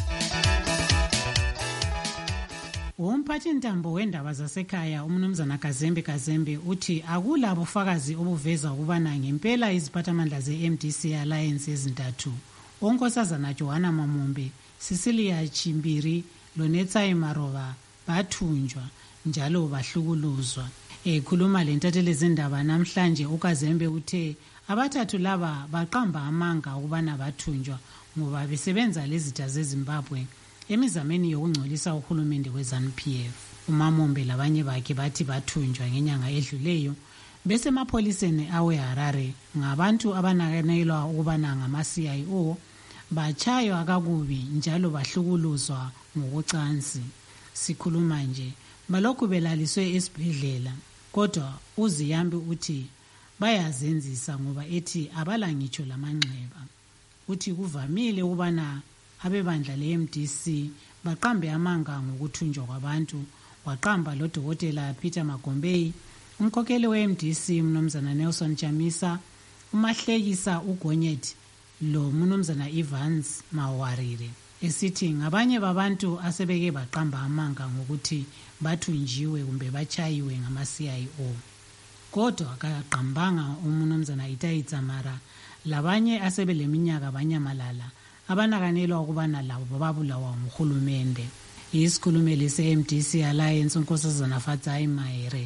Speaker 4: Umphathi ntambo wendaba zasekhaya umnumzana Kazembe Kazembe uthi akula bufakazi obuveza ukubana ngempela iziphathamandla ze-M D C Alliance ezintathu, onkosazana Johanna Mamombe, Cecilia Chimbiri loNetsai Marova bathunjwa njalo bahlukuluzwa. Ekhuluma lentatheli zindaba namhlanje uKazembe uthe abathathu laba baqamba amanga ukubana bathunjwa ngoba besebenza lezitha zeZimbabwe emizameni yokungcolisa uhulumende we-ZANU P F. uMamombe labanye bakhe bathi bathunjwa ngenyanga edluleyo bese emapholiseni aweHarare ngabantu abanakanelwa ukubana ngama-C I O, bachaywa kakubi njalo bahlukuluzwa ngokucansi. Sikhuluma nje balokhu belaliswe esibhedlela, kodwa uZiyambi uthi bayazenzisa ngoba ethi abala ngitsho lamanxeba. Uthi kuvamile ukubana abebandla le-M D C baqambe amanga ngokuthunjwa kwabantu. Waqamba lo Dokotela Peter Magombei, umkhokheli we-M D C mnumzana Nelson Chamisa, uMahlekisa uGonyeti lo mnumzana Evans Mawarire, esithi ngabanye babantu asebeke baqamba amanga ngokuthi bathunjiwe kumbe bachayiwe ngama-C I O. Kodwa akaqambanga umnumzana Itai Tsamara labanye asebeleminyaka banyamalala abanakanelwa ukubana labo babulawa nguhulumende. Isikhulumeli se-M D C Alliance unkosazana Fatsai Mahere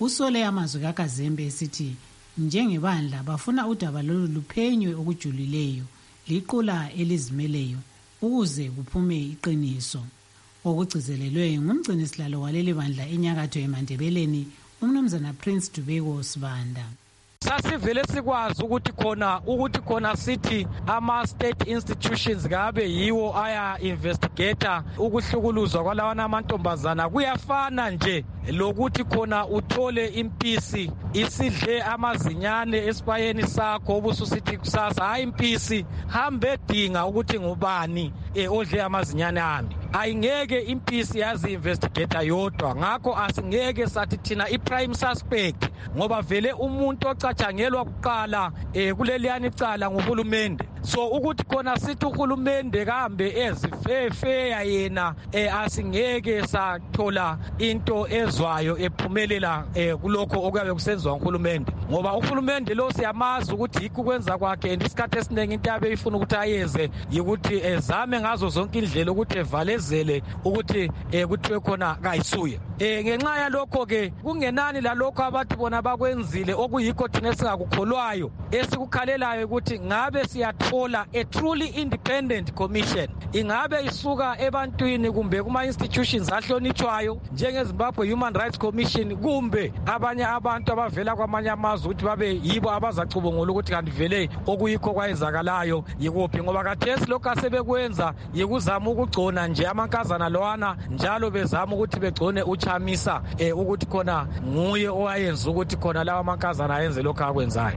Speaker 4: usole amazwi kaKazembe esithi njengebandla bafuna udaba lolu luphenywe okujulileyo liqula elizimeleyo ukuze kuphume iqiniso. Okugcizelelwe ngumgcini sihlalo waleli bandla enyakatho eMandebeleni umnumzana Prince Dubeko Sibanda.
Speaker 19: Sasivele sikwazi ukuthi khona ukuthi khona sithi ama state institutions ngabe yiwo aya investigator ukuhlukuluzwa kwalawana amantombazana kuyafana nje lokuthi khona uthole impisi isidle amazinyane esipayeni sakho obususithi kusasa hayi impisi hambe dinga ukuthi ngubani eh odle amazinyane ami. Ayingeke impisi yazi investigator yodwa ngakho asingeke sathi thina i prime suspect ngoba vele umuntu ocatshangelwa kuqala eh kuleliyani icala nguhulumende. So ukuthi khona sithi uhulumende kambe ezifefeya yena eh asingeke sathola into ezwayo ephumelela eh kuloko okuyabe kusenziwa nguhulumende ngoba uhulumende lo siyamazi ukuthi yikho kwenza kwakhe isikhathi esiningi into yabe ifuna ukuthi ayeze yikuthi ezame ngazo zonke indlela ukuthi evalezele ukuthi eh kuthiwe khona kayisuye. Eh ngenxa yalokho ke kungenani lalokho abathi bona bakwenzile okuyikho thina singakukholwayo esikukhalelayo ukuthi ngabe siyathola a truly independent commission ingabe isuka ebantwini kumbe kuma institutions ahlonitshwayo njengeZimbabwe Human Rights Commission kumbe abanye abantu abavela kwamanye amazwe ukuthi babe yibo abazacubungula ukuthi kanti vele okuyikho kwayenzakalayo yikuphi ngoba kathesi lokho asebekwenza yikuzama ukugcona nje amankazana lowana njalo bezama ukuthi begcone uChamisa eh ukuthi khona nguye owayenza ukuthi khona lawa amankazana ayenze lokho akwenzayo.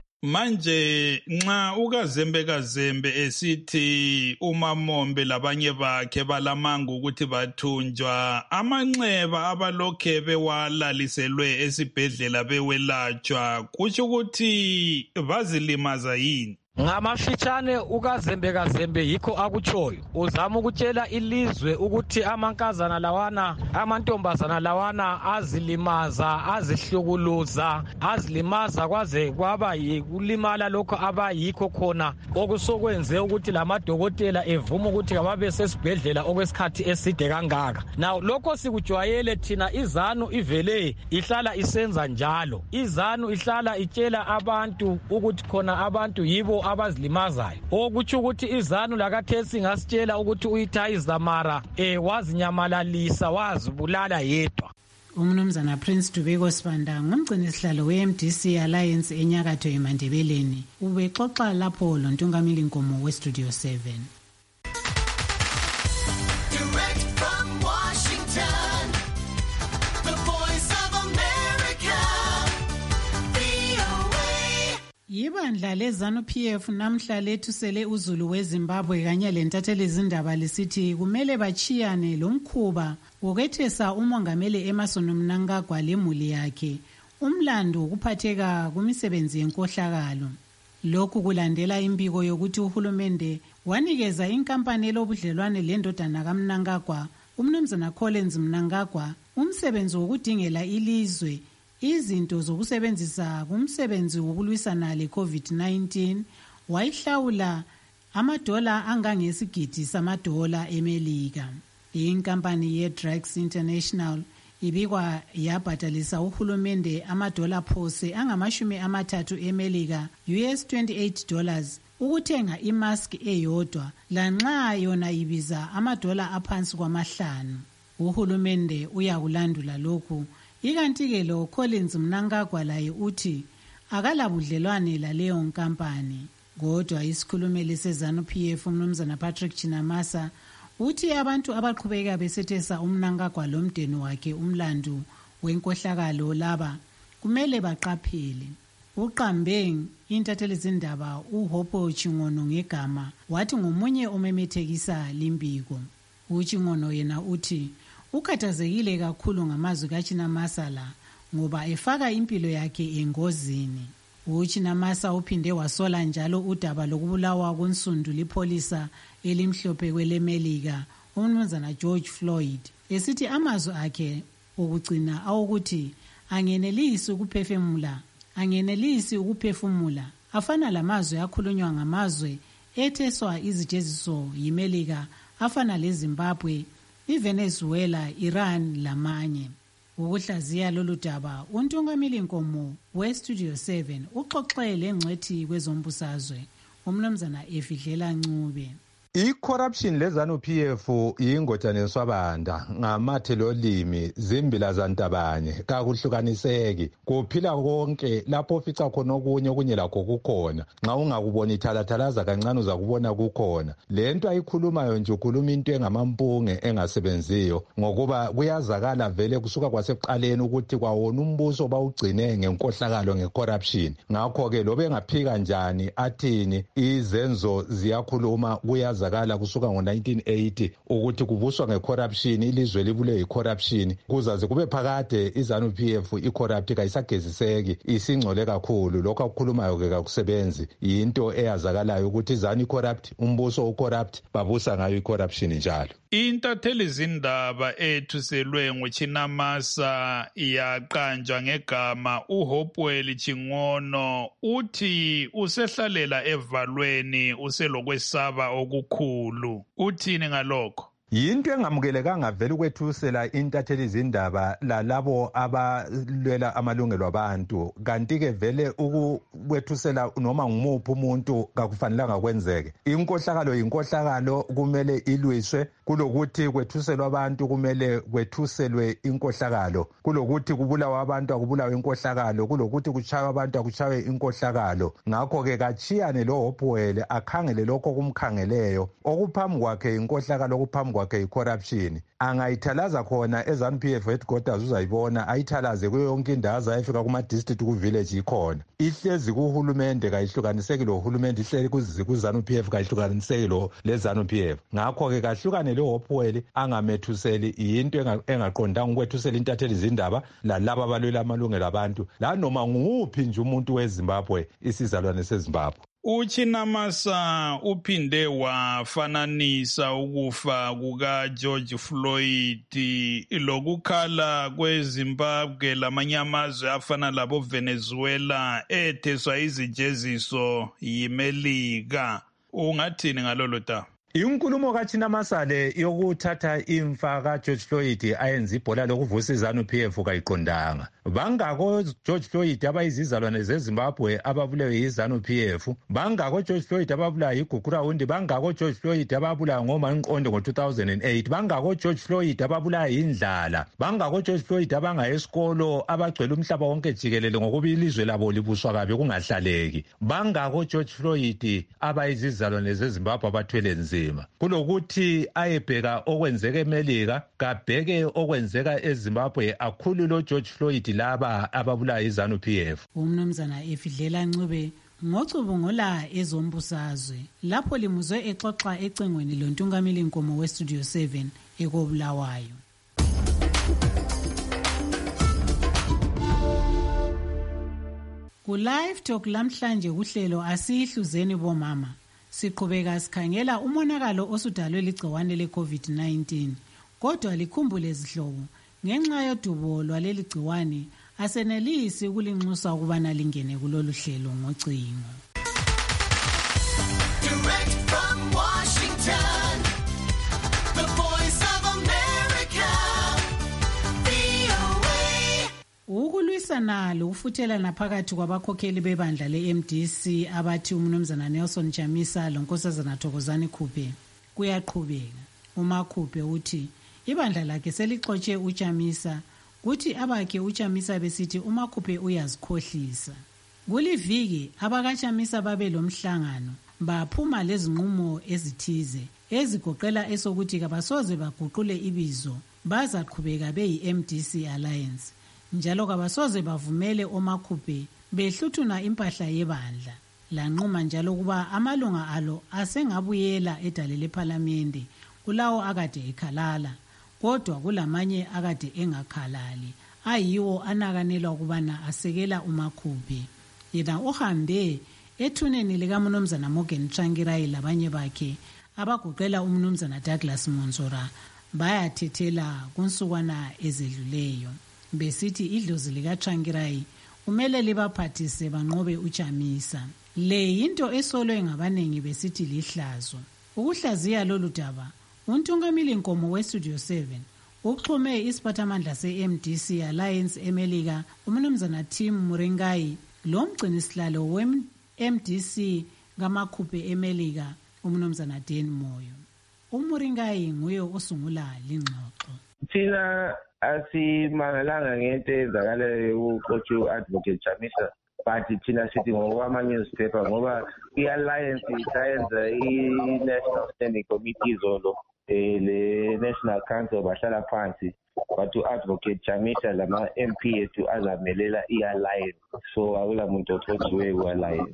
Speaker 6: Manje nxa uKazembe Kazembe esithi uMamombe labanye bakhe balamanga ukuthi bathunjwa amanxeba abalokhe bewalaliselwe esibhedlela bewelatshwa kutsho ukuthi bazilimaza yini?
Speaker 19: Ngamafitshane uKazembe Kazembe yikho akutshoyo uzama ukutshela ilizwe ukuthi amankazana lawana amantombazana lawana azilimaza azihlukuluza azilimaza kwaze kwaba yikulimala lokho abayikho khona okusokwenze ukuthi lamadokotela evuma ukuthi ababe sesibhedlela okwesikhathi eside kangaka. Now lokho sikujwayele thina izanu ivele ihlala isenza njalo izanu ihlala itshela abantu ukuthi khona abantu yibo abazilimazayo okutsho ukuthi izanu lakathesi ngasitshela ukuthi uyithayiza mara eh wazinyamalalisa wazibulala yedwa.
Speaker 4: Umnumzana Prince Dubeko Sibanda ngumgcini sihlalo we-M D C Alliance enyakatho eMandebeleni ubexoxa lapho lo Ntungamili Nkomo we Studio seven. Ibandla leZanu P F namhla lethusele uZulu weZimbabwe kanye lentatheli izindaba lisithi kumele bachiyane lomkhuba wokwethesa umongameli Emmerson Mnangagwa lemuli yakhe umlando ukuphatheka kumisebenzi yenkohlakalo. Lokhu kulandela impiko yokuthi uhulumende wanikeza inkampani elobudlelwane lendodana kaMnangagwa umnumzana Collins Mnangagwa umsebenzi wokudingela ilizwe izinto zokusebenzisa kumsebenzi wokulwisana le-COVID nineteen wayihlawula amadola angangesigidi samadola eMelika. Inkampani ye-Drax International ibikwa yabhatalisa uhulumende amadola phose angamashumi amathathu eMelika U S twenty-eight dollars ukuthenga imask eyodwa lanxa yona ibiza amadola aphansi kwamahlanu. Uhulumende uyakulandula lokhu ikanti-ke lo Collins Mnangagwa laye uthi akalabudlelwane laleyo nkampani kodwa isikhulumeli seZanu P F umnumzana Patrick Chinamasa uthi abantu abaqhubeka besethesa uMnangagwa lomndeni wakhe umlando wenkohlakalo laba kumele baqaphele. Uqambe intatheli izindaba uHopo Chingono ngegama wathi ngomunye omemethekisa limbiko. uChingono yena uthi ukhathazekile kakhulu ngamazwi kaChinamasa la ngoba efaka impilo yakhe engozini. uChinamasa uphinde wasola njalo udaba lokubulawa konsundu lipholisa elimhlophe kwelemelika umnumzana George Floyd esithi amazwi akhe okugcina awokuthi angenelisi ukuphefumula angenelisi ukuphefumula afana lamazwi akhulunywa ngamazwe etheswa izijeziso yimelika afana leZimbabwe, iVenezuela, Iran lamanye. ukuhlaziya lolu daba untungameli nkomo westudio seven uxoxele ngcwethi kwezombusazwe umnumzana Efidlela Ncube.
Speaker 1: I-corruption leZANU-P F yingotshane nswabanda ngamathelo olimi zimbila zantabanye kakuhlukaniseki kuphila konke lapho ofica khona okunye okunye lakho kukhona nxa ungakubona ithalatalaza kancane uzakubona kukhona lento ayikhulumayo nje ukhuluma into engamampunge engasebenziyo ngokuba kuyazakala vele kusuka kwasekuqaleni ukuthi kwawona umbuso bawugcine ngenkohlakalo ngecorruption ngakho ke lobe engaphika njani athini izenzo ziyakhuluma kuyaza kala kusuka ngo nineteen eighty ukuthi kubuswa ngecorruption ilizwe libule yicorruption kuzaze kube phakade iZANU-P F icorrupt kayisageziseki isingcole kakhulu lokho akukhulumayo ke kakusebenzi into eyazakalayo ukuthi iZANU icorrupt umbuso ucorrupt babusa ngayo icorruption njalo.
Speaker 6: Intatheli zindaba ethuselwe nguChinamasa yaqanjwa ngegama uHopewell Chingono uthi usehlalela evalweni uselokwesaba okukhulu. Uthini ngalokho?
Speaker 1: Yinto engamukelekanga vele ukwethusela intatheli zindaba lalabo abalwela amalungelo abantu kanti ke vele ukwethusela noma ngumuphi umuntu kakufanelanga kwenzeke. Inkohlakalo yinkohlakalo kumele ilwiswe kulokuthi kwethuselwa abantu kumele kwethuselwe inkohlakalo kulokuthi kubulawa abantu akubulawe inkohlakalo kulokuthi kuchaywa abantu akuchaywe inkohlakalo ngakho ke kachiyane lo Hopewell akhangele lokho kumkhangeleyo okuphambi kwakhe inkohlakalo okuphambi kwakhe i-corruption angayithalaza khona eZANU-P F headquarters uzayibona ayithalaze kuyo yonke indawo azayifika kuma-district ku-village ikhona ihlezi kuhulumende kayihlukaniseki lo hulumende ihleli kuZANU-P F kayihlukaniseki lo leZANU-P F ngakho-ke kahlukane le Hopewell angamethuseli yinto engaqondanga ukwethusela intatheli zindaba lalabo abalwela amalungelo abantu la noma nguphi nje umuntu weZimbabwe isizalwane seZimbabwe.
Speaker 6: UChinamasa uphinde wafananisa ukufa kukaGeorge Floyd lokukhala kweZimbabwe lamanye amazwe afana labo Venezuela etheswa izijeziso yiMelika. Ungathini ngalolo daba?
Speaker 1: Inkulumo kaChinamasa le yokuthatha imfa kaGeorge Floyd ayenza ibhola lokuvusa iZANU-P F kayiqondanga. Bangako George Floyd abayizizalwane zeZimbabwe ababulewe yiZANU-P F, bangako George Floyd ababulawa yiGukuraundi, bangako George Floyd ababulawa ngoManqondo ngo two thousand eight, bangako George Floyd ababulawa yindlala, bangako George Floyd abanga esikolo abagcwele umhlaba wonke jikelele ngokuba ilizwe labo libuswa kabi kungahlaleki, bangako George Floyd abayizizalwane zeZimbabwe abathwele nzima. Kulokuthi ayebheka okwenzeka eMelika kabheke okwenzeka eZimbabwe akhululo George Floyd laba ababulawa iZANU-P F.
Speaker 4: Umnumzana Efidlela Ncube ngocubungula ezombusazwe lapho limuzwe exoxa ecengweni lontungameli nkomo westudio seven ekobulawayo. Ku live talk lamhlanje kuhlelo asihluzeni bomama siqhubeka sikhangela umonakalo osudalwe ligciwane le-COVID nineteen kodwa likhumbule izihlobo ngenxa yodubo lwaleli gciwane asenelisi ukulinxusa ukubana lingene kulolu hlelo ngocingo. Direct from Washington, the voice of America, V O A. Ukulwisana lokufuthelana phakathi kwabakhokheli bebandla le-M D C abathi umnumzana Nelson Chamisa lonkosazana Thokozani Khuphe kuyaqhubeka. uMakhuphe uthi ibandla lakhe selixotshe uChamisa kuthi abakhe uChamisa besithi uMakhuphe uyazikhohlisa. Kuliviki abakaChamisa babe lomhlangano baphuma lezinqumo ezithize ezigoqela esokuthi kabasoze baguqule ibizo bazaqhubeka beyi-M D C Alliance njalo kabasoze bavumele oMakhuphe behluthuna impahla yebandla. Lanquma njalo kuba amalunga alo asengabuyela edale lePhalamende kulawo akade ekhalala kodwa kulamanye akade engakhalali ayiwo anakanelwa ukubana asekela uMakhuphe. Yena uhambe ethuneni likaMnumzana Morgan Tsvangirai labanye bakhe abagoqela uMnumzana Douglas Monsora bayathethela kunsukwana ezedluleyo besithi idlozi likaTsvangirai umele libaphathise banqobe uChamisa. Le yinto esolwe ngabanengi besithi lihlazo. Ukuhlaziya lolu daba untungameli nkomo westudio seven uxhume isiphathamandla se-M D C Alliance eMelika umnumzana Tim Muringai lo mgcinisihlalo we-M D C ngamakhuphe eMelika umnumzana Dan Moyo. uMuringai nguye osungula lingxoxo.
Speaker 8: Thina asimangalanga ngento ezakalayo ucoach advocate Chamisa, but thina sithi ngokwama newspaper ngoba i-alliance isayenza i-national standing committee zolo eh le National Council bahlala phansi but u-advocate Chamisa lama M P ethu azamelela i-alliance, so awula muntu othojiwe ku-alliance.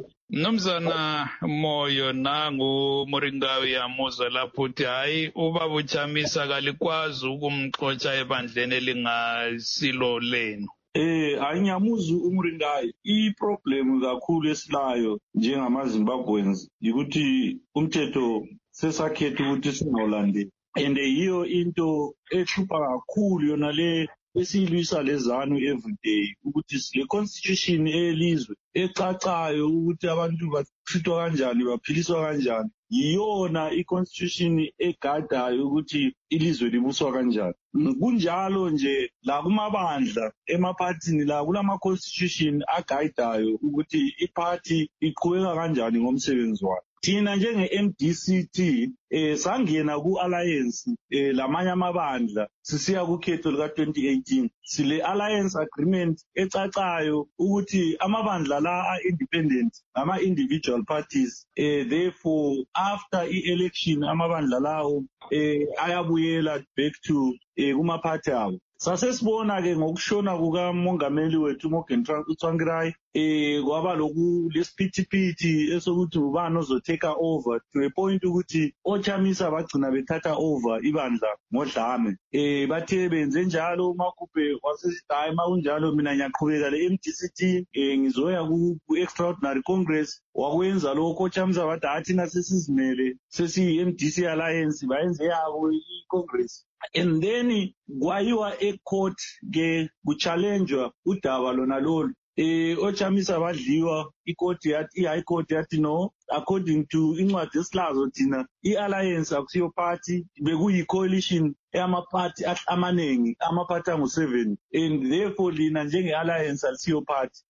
Speaker 6: Mnumzana Moyo nangu Muringawi yamuza lapho uthi hayi ubaba uChamisa kalikwazi ukumxotsha ebandleni elingasilo lenu.
Speaker 22: Eh anyamuzi uMuringayi iproblem kakhulu esilayo njengamaZimbabweans ukuthi umthetho sesakhetha ukuthi singawulandeli, and yiyo into ehlupha kakhulu yona le esiyilwisa lezanu every day ukuthi le constitution elizwe ecacayo ukuthi abantu bathithwa kanjani baphiliswa kanjani, yiyona i-constitution egadayo ukuthi ilizwe libuswa kanjani. Kunjalo nje la kumabandla emaphathini la kulama constitution agayidayo ukuthi iparty iqhubeka kanjani ngomsebenzi wayo. Thina njenge-M D C T eh sangena ku-alliance eh lamanye amabandla sisiya kukhetho lika twenty eighteen, sile alliance agreement ecacayo ukuthi amabandla la a-independent ama-individual parties eh therefore after i-election amabandla lawo eh ayabuyela back to eh kumaphathi abo. Sasesibona ke ngokushona kukamongameli wethu uMorgan Tsvangirai eh kwaba lokhu lesiphithiphithi esokuthi ubani ozotake over to a point ukuthi oChamisa bagcina bethatha over ibandla ngodlame. Eh bathe benze njalo uMakhuphe wasesithi hayi makunjalo mina ngiyaqhubeka le-M D C T eh ngizoya ku-extraordinary congress. Wakwenza lokho oChamisa bathi hathi nasesizimele sesiyi-M D C Alliance bayenze yabo i-congress. And then kwayiwa e-court ke kuchallengewa udaba lona lolu. Eh oChamisa badliwa i-court yathi i-high court yathi no, according to incwadi esilazo thina i-alliance akusiyo party bekuyi-coalition eyama-party amanengi ama-party angu seven, and therefore lina njenge-alliance alisiyo party.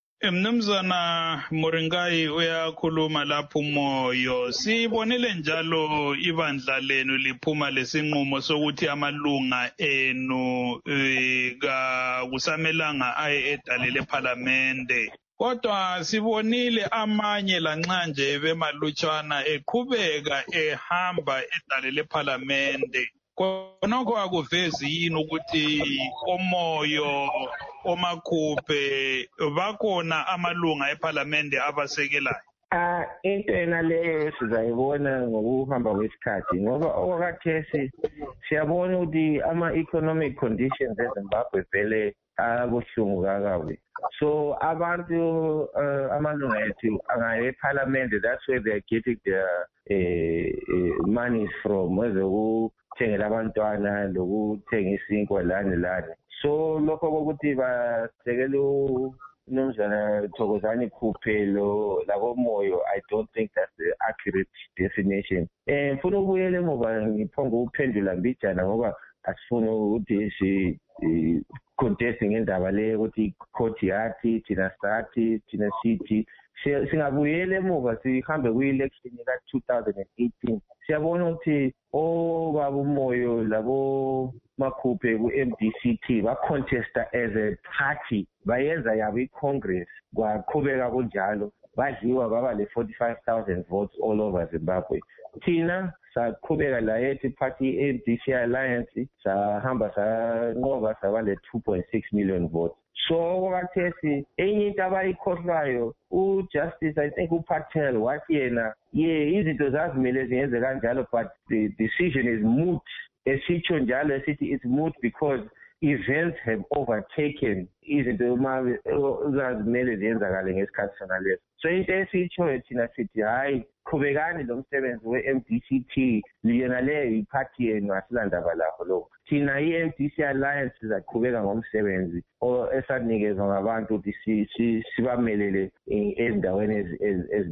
Speaker 6: Mnumzana Muringai uyakhuluma lapho Moyo, sibonile njalo ibandla lenu liphuma lesinqumo sokuthi amalunga enu eh, kusamelanga aye edale leParliamente, kodwa sibonile amanye lanxanje bemalutshwana eqhubeka ehamba edale leParliamente. Konoko akuvezi yini ukuthi oMoyo oMakhuphe bakhona amalunga eParliamente abasekelayo?
Speaker 8: Ah into ena leyo sizayibona ngokuhamba kwesikhathi ngoba okwakhathesi siyabona ukuthi ama-economic conditions eZimbabwe vele abuhlungu kakabi. So abantu uh, amalunga ethu angaye eParliament, that's where they're getting their uh, uh, monies from, wezokuthengela abantwana lokuthenga isinkwa lani lani. So lokho kokuthi basekele uMnumzana Thokozani Khuphelo lakoMoyo, I don't think that's the accurate definition. Eh mfuna ukubuyela emuva ngiphonga ukuphendula mbijana ngoba asifuna ukuthi si contesting ngendaba le ukuthi court yathi thina sathi thina sithi singabuyela emuva sihambe kwi-election ka two thousand eighteen. Siyabona ukuthi obaba uMoyo labo Makhuphe ku-M D C T ba-contesta as a party, bayenza yabo i-congress kwaqhubeka kunjalo, badliwa baba le forty-five thousand votes all over Zimbabwe. Thina saqhubeka la yethi party i-M D C Alliance sahamba sanqoba saba le two point six million votes. So okathesi enye into abayikhohlayo uJustice I think uPatel wathi yena ye izinto zazimele ziyenze kanjalo, but the decision is moot. Esitsho njalo esithi it's moot because events have overtaken izinto zazimele ziyenzakale ngesikhathi sona leso. So into esitshoyo thina sithi hayi qhubekani lo msebenzi we-M D C T, liyona leyo iphathi yenu asilandaba lakho lokho. Thina i-M D C Alliance sizaqhubeka ngomsebenzi esanikezwa ngabantu ukuthi sibamelele ezindaweni eziningi.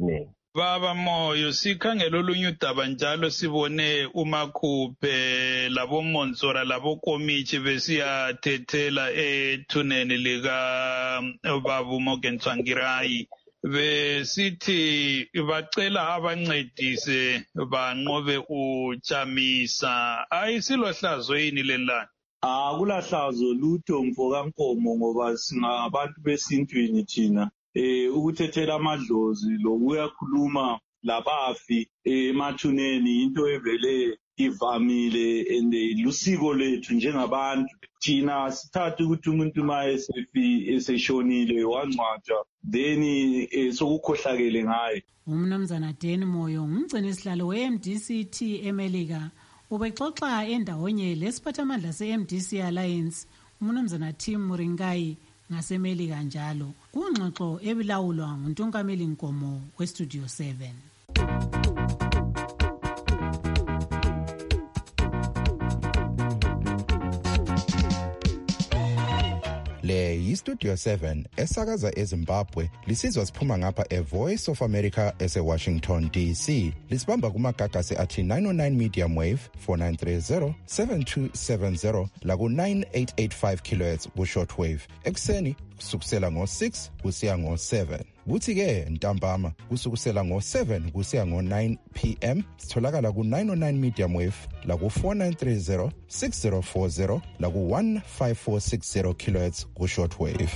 Speaker 6: Baba Moyo, sikhangela olunye udaba njalo sibone uMakhuphe labo Monsora labo Komichi besiyatethela ethuneni lika Babu Morgan Tsvangirai besithi bacela abancedise banqobe uChamisa. Ayisilohlazo yini lelana?
Speaker 22: Akulahlazo lutho mfoka Nkomo ngoba singabantu besintwini thina. Eh ukuthethela amadlozi lokuyakhuluma labafi emathuneni into evele ivamile ende lusiko lethu njengabantu. Thina sithatha ukuthi umuntu maye sefi eseshonile wangcwatshwa then sokukhohlakele ngaye.
Speaker 4: Umnumzana Dan Moyo ngumgcini isihlalo we-M D C T eMelika ubexoxa endawonye lesiphathamandla se-M D C Alliance umnumzana Tim Muringai ngaseMelika njalo kungxoxo ebilawulwa nguNtungameli Nkomo weStudio seven.
Speaker 21: Le yiStudio seven esakaza eZimbabwe lisizwa siphuma ngapha eVoice of America eseWashington D C. Lisibamba kumagagasi athi nine oh nine medium wave four nine three zero seven two seven zero laku nine eight eight five kilohertz ku shortwave. Ekseni kusukusela ngo six kusiya ngo seven. Kuthi ke ntambama kusukusela ngo seven kusiya ngo nine p m sitholakala ku nine oh nine medium wave la ku four nine three zero six zero four zero la ku one five four six zero kilohertz ku shortwave.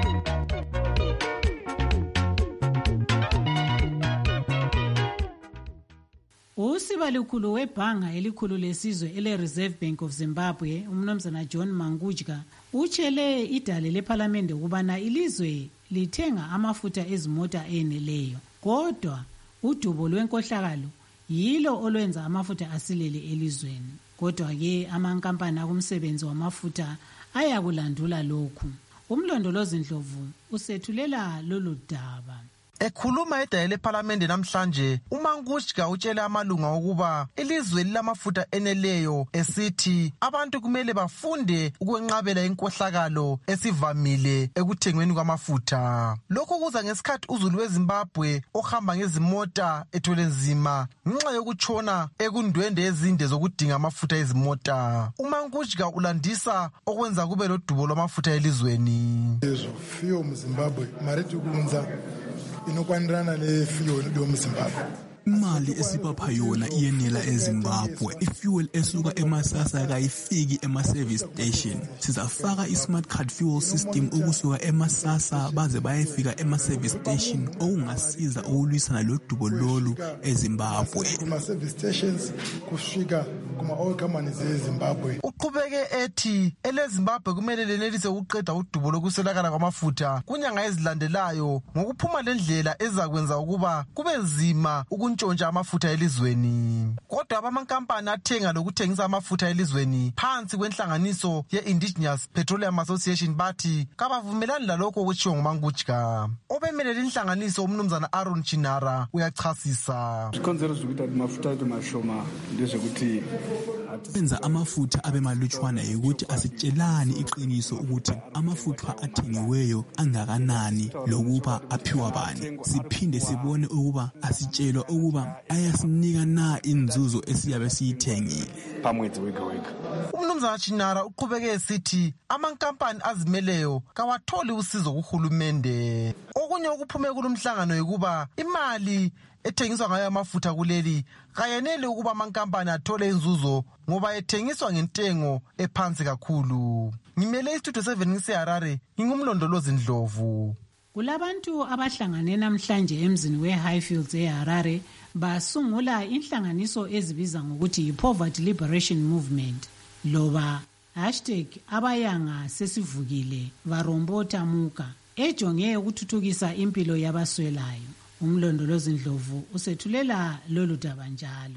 Speaker 4: Usiba likhulu webhanga elikhulu lesizwe ele Reserve Bank of Zimbabwe umnumzana John Mangujka utshele idale leParliament ukubana ilizwe lithenga amafutha ezimota eneleyo kodwa udubo lwenkohlakalo yilo olwenza amafutha asilele elizweni kodwa ke amankampani akumsebenzi wamafutha ayakulandula lokhu. Umlondolozi Ndlovu usethulela lolu daba.
Speaker 7: Ekhuluma edale leParliament namhlanje uMangushka utshele amalunga ukuba ilizwe lilamafutha eneleyo esithi abantu kumele bafunde ukwenqabela inkohlakalo esivamile ekuthengweni kwamafutha. Lokho kuza ngesikhathi uzulu weZimbabwe ohamba ngezimota ethwele nzima ngenxa yokutshona ekundwende ezinde zokudinga amafutha ezimota. uMangushka ulandisa okwenza kube lodubo lwamafutha elizweni.
Speaker 9: Fiyo muZimbabwe marithi kunza inokwanirana lefiyo yomuZimbabwe.
Speaker 23: Imali esibapha yona iyenela eZimbabwe. Ifuel esuka eMasasa kayifiki ema-service station. Sizafaka i-smart card fuel system ukusuka eMasasa baze bayefika ema-service station okungasiza ukulwisana lodubo lolu eZimbabwe.
Speaker 9: Kuma-service stations kufika kuma-oil companies eZimbabwe.
Speaker 7: Uqhubeke ethi eleZimbabwe kumele lenelise ukuqeda udubo lokuswelakala kwamafutha kunyanga ezilandelayo ngokuphuma lendlela ezakwenza ukuba kube nzima ukuntshontsha amafutha elizweni. Kodwa abamankampani athenga lokuthengisa amafutha elizweni phansi kwenhlanganiso ye-Indigenous Petroleum Association bathi kabavumelani lalokho okutshiwo nguMangushka. Obemelela inhlanganiso umnumzana Aaron Chinara uyachasisa.
Speaker 24: Sikonzero zokuthi amafutha ethu mashoma ndezokuthi
Speaker 23: enza amafutha abe malutshwana ukuthi asitshelani iqiniso ukuthi amafutha athengiweyo angakanani lokuba aphiwa bani. Siphinde sibone ukuba asitshelwa ukuba ayasinika na inzuzo esiyabe siyithengile
Speaker 24: pamwedzi wega wega.
Speaker 7: Umnumzana Chinara uqhubeke esithi amankampani azimeleyo kawatholi usizo kuhulumende. Okunye okuphume kulomhlangano ukuba imali ethengiswa ngayo amafutha kuleli kayenele ukuba amankampani athole inzuzo ngoba ethengiswa ngentengo ephansi kakhulu. Ngimele iStudio seven ngiseHarare ngingumlondolozi Ndlovu.
Speaker 4: Kulabantu abahlangane namhlanje emzini weHighfields eHarare basungula inhlanganiso ezibiza ngokuthi yi-Poverty Liberation Movement loba hashtag abayanga sesivukile varombota muka ejonge ukuthuthukisa impilo yabaswelayo. Umlondolozi Ndlovu usethulela lolu daba njalo.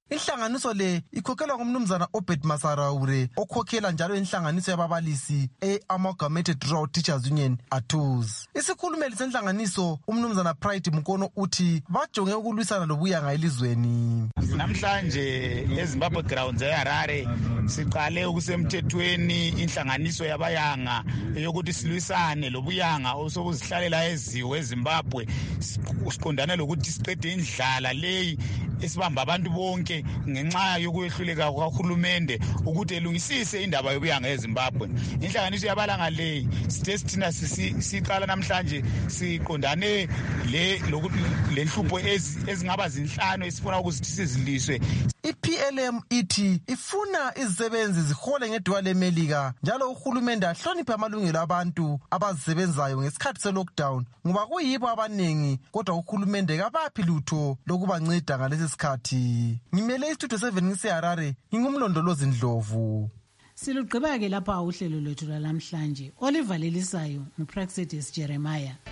Speaker 7: Inhlanganiso le ikhokhelwa ngumnumzana Obed Masaraure okhokhela njalo inhlanganiso yababalisi e-Amalgamated Rural Teachers Union ATUZ. Isikhulumeli senhlanganiso umnumzana Pride Mukono uthi bajonge ukulwisana lobuyanga elizweni.
Speaker 10: Namhlanje eZimbabwe Grounds eHarare siqale ukusemthethweni inhlanganiso yabayanga yokuthi silwisane lobuyanga osokuzihlalela eziwe eZimbabwe siqondana lokuthi siqede indlala leyi esibamba abantu bonke ngenxa yokwehluleka kwahulumende ukuthi elungisise indaba yobuyanga eZimbabwe. Inhlanganiso yabalanga leyi sithe sithina siqala namhlanje siqondane le lokuthi lenhlupho ezingaba zinhlanu esifuna ukuthi siziliswe.
Speaker 7: I-P L M ithi ifuna izisebenzi zihole ngedwa leMelika njalo uhulumende ahloniphe amalungelo abantu abazisebenzayo ngesikhathi se-lockdown ngoba kuyibo abaningi kodwa uhulumende kabaphi lutho lokubanceda ngalesi sikhathi. Ngimele istudio seven ngiseHarare, ngingumlondolozi Ndlovu.
Speaker 4: Silugqiba ke lapha uhlelo lwethu lwalamhlanje. Oliver Lelisayo, nguPraxedis Jeremiah.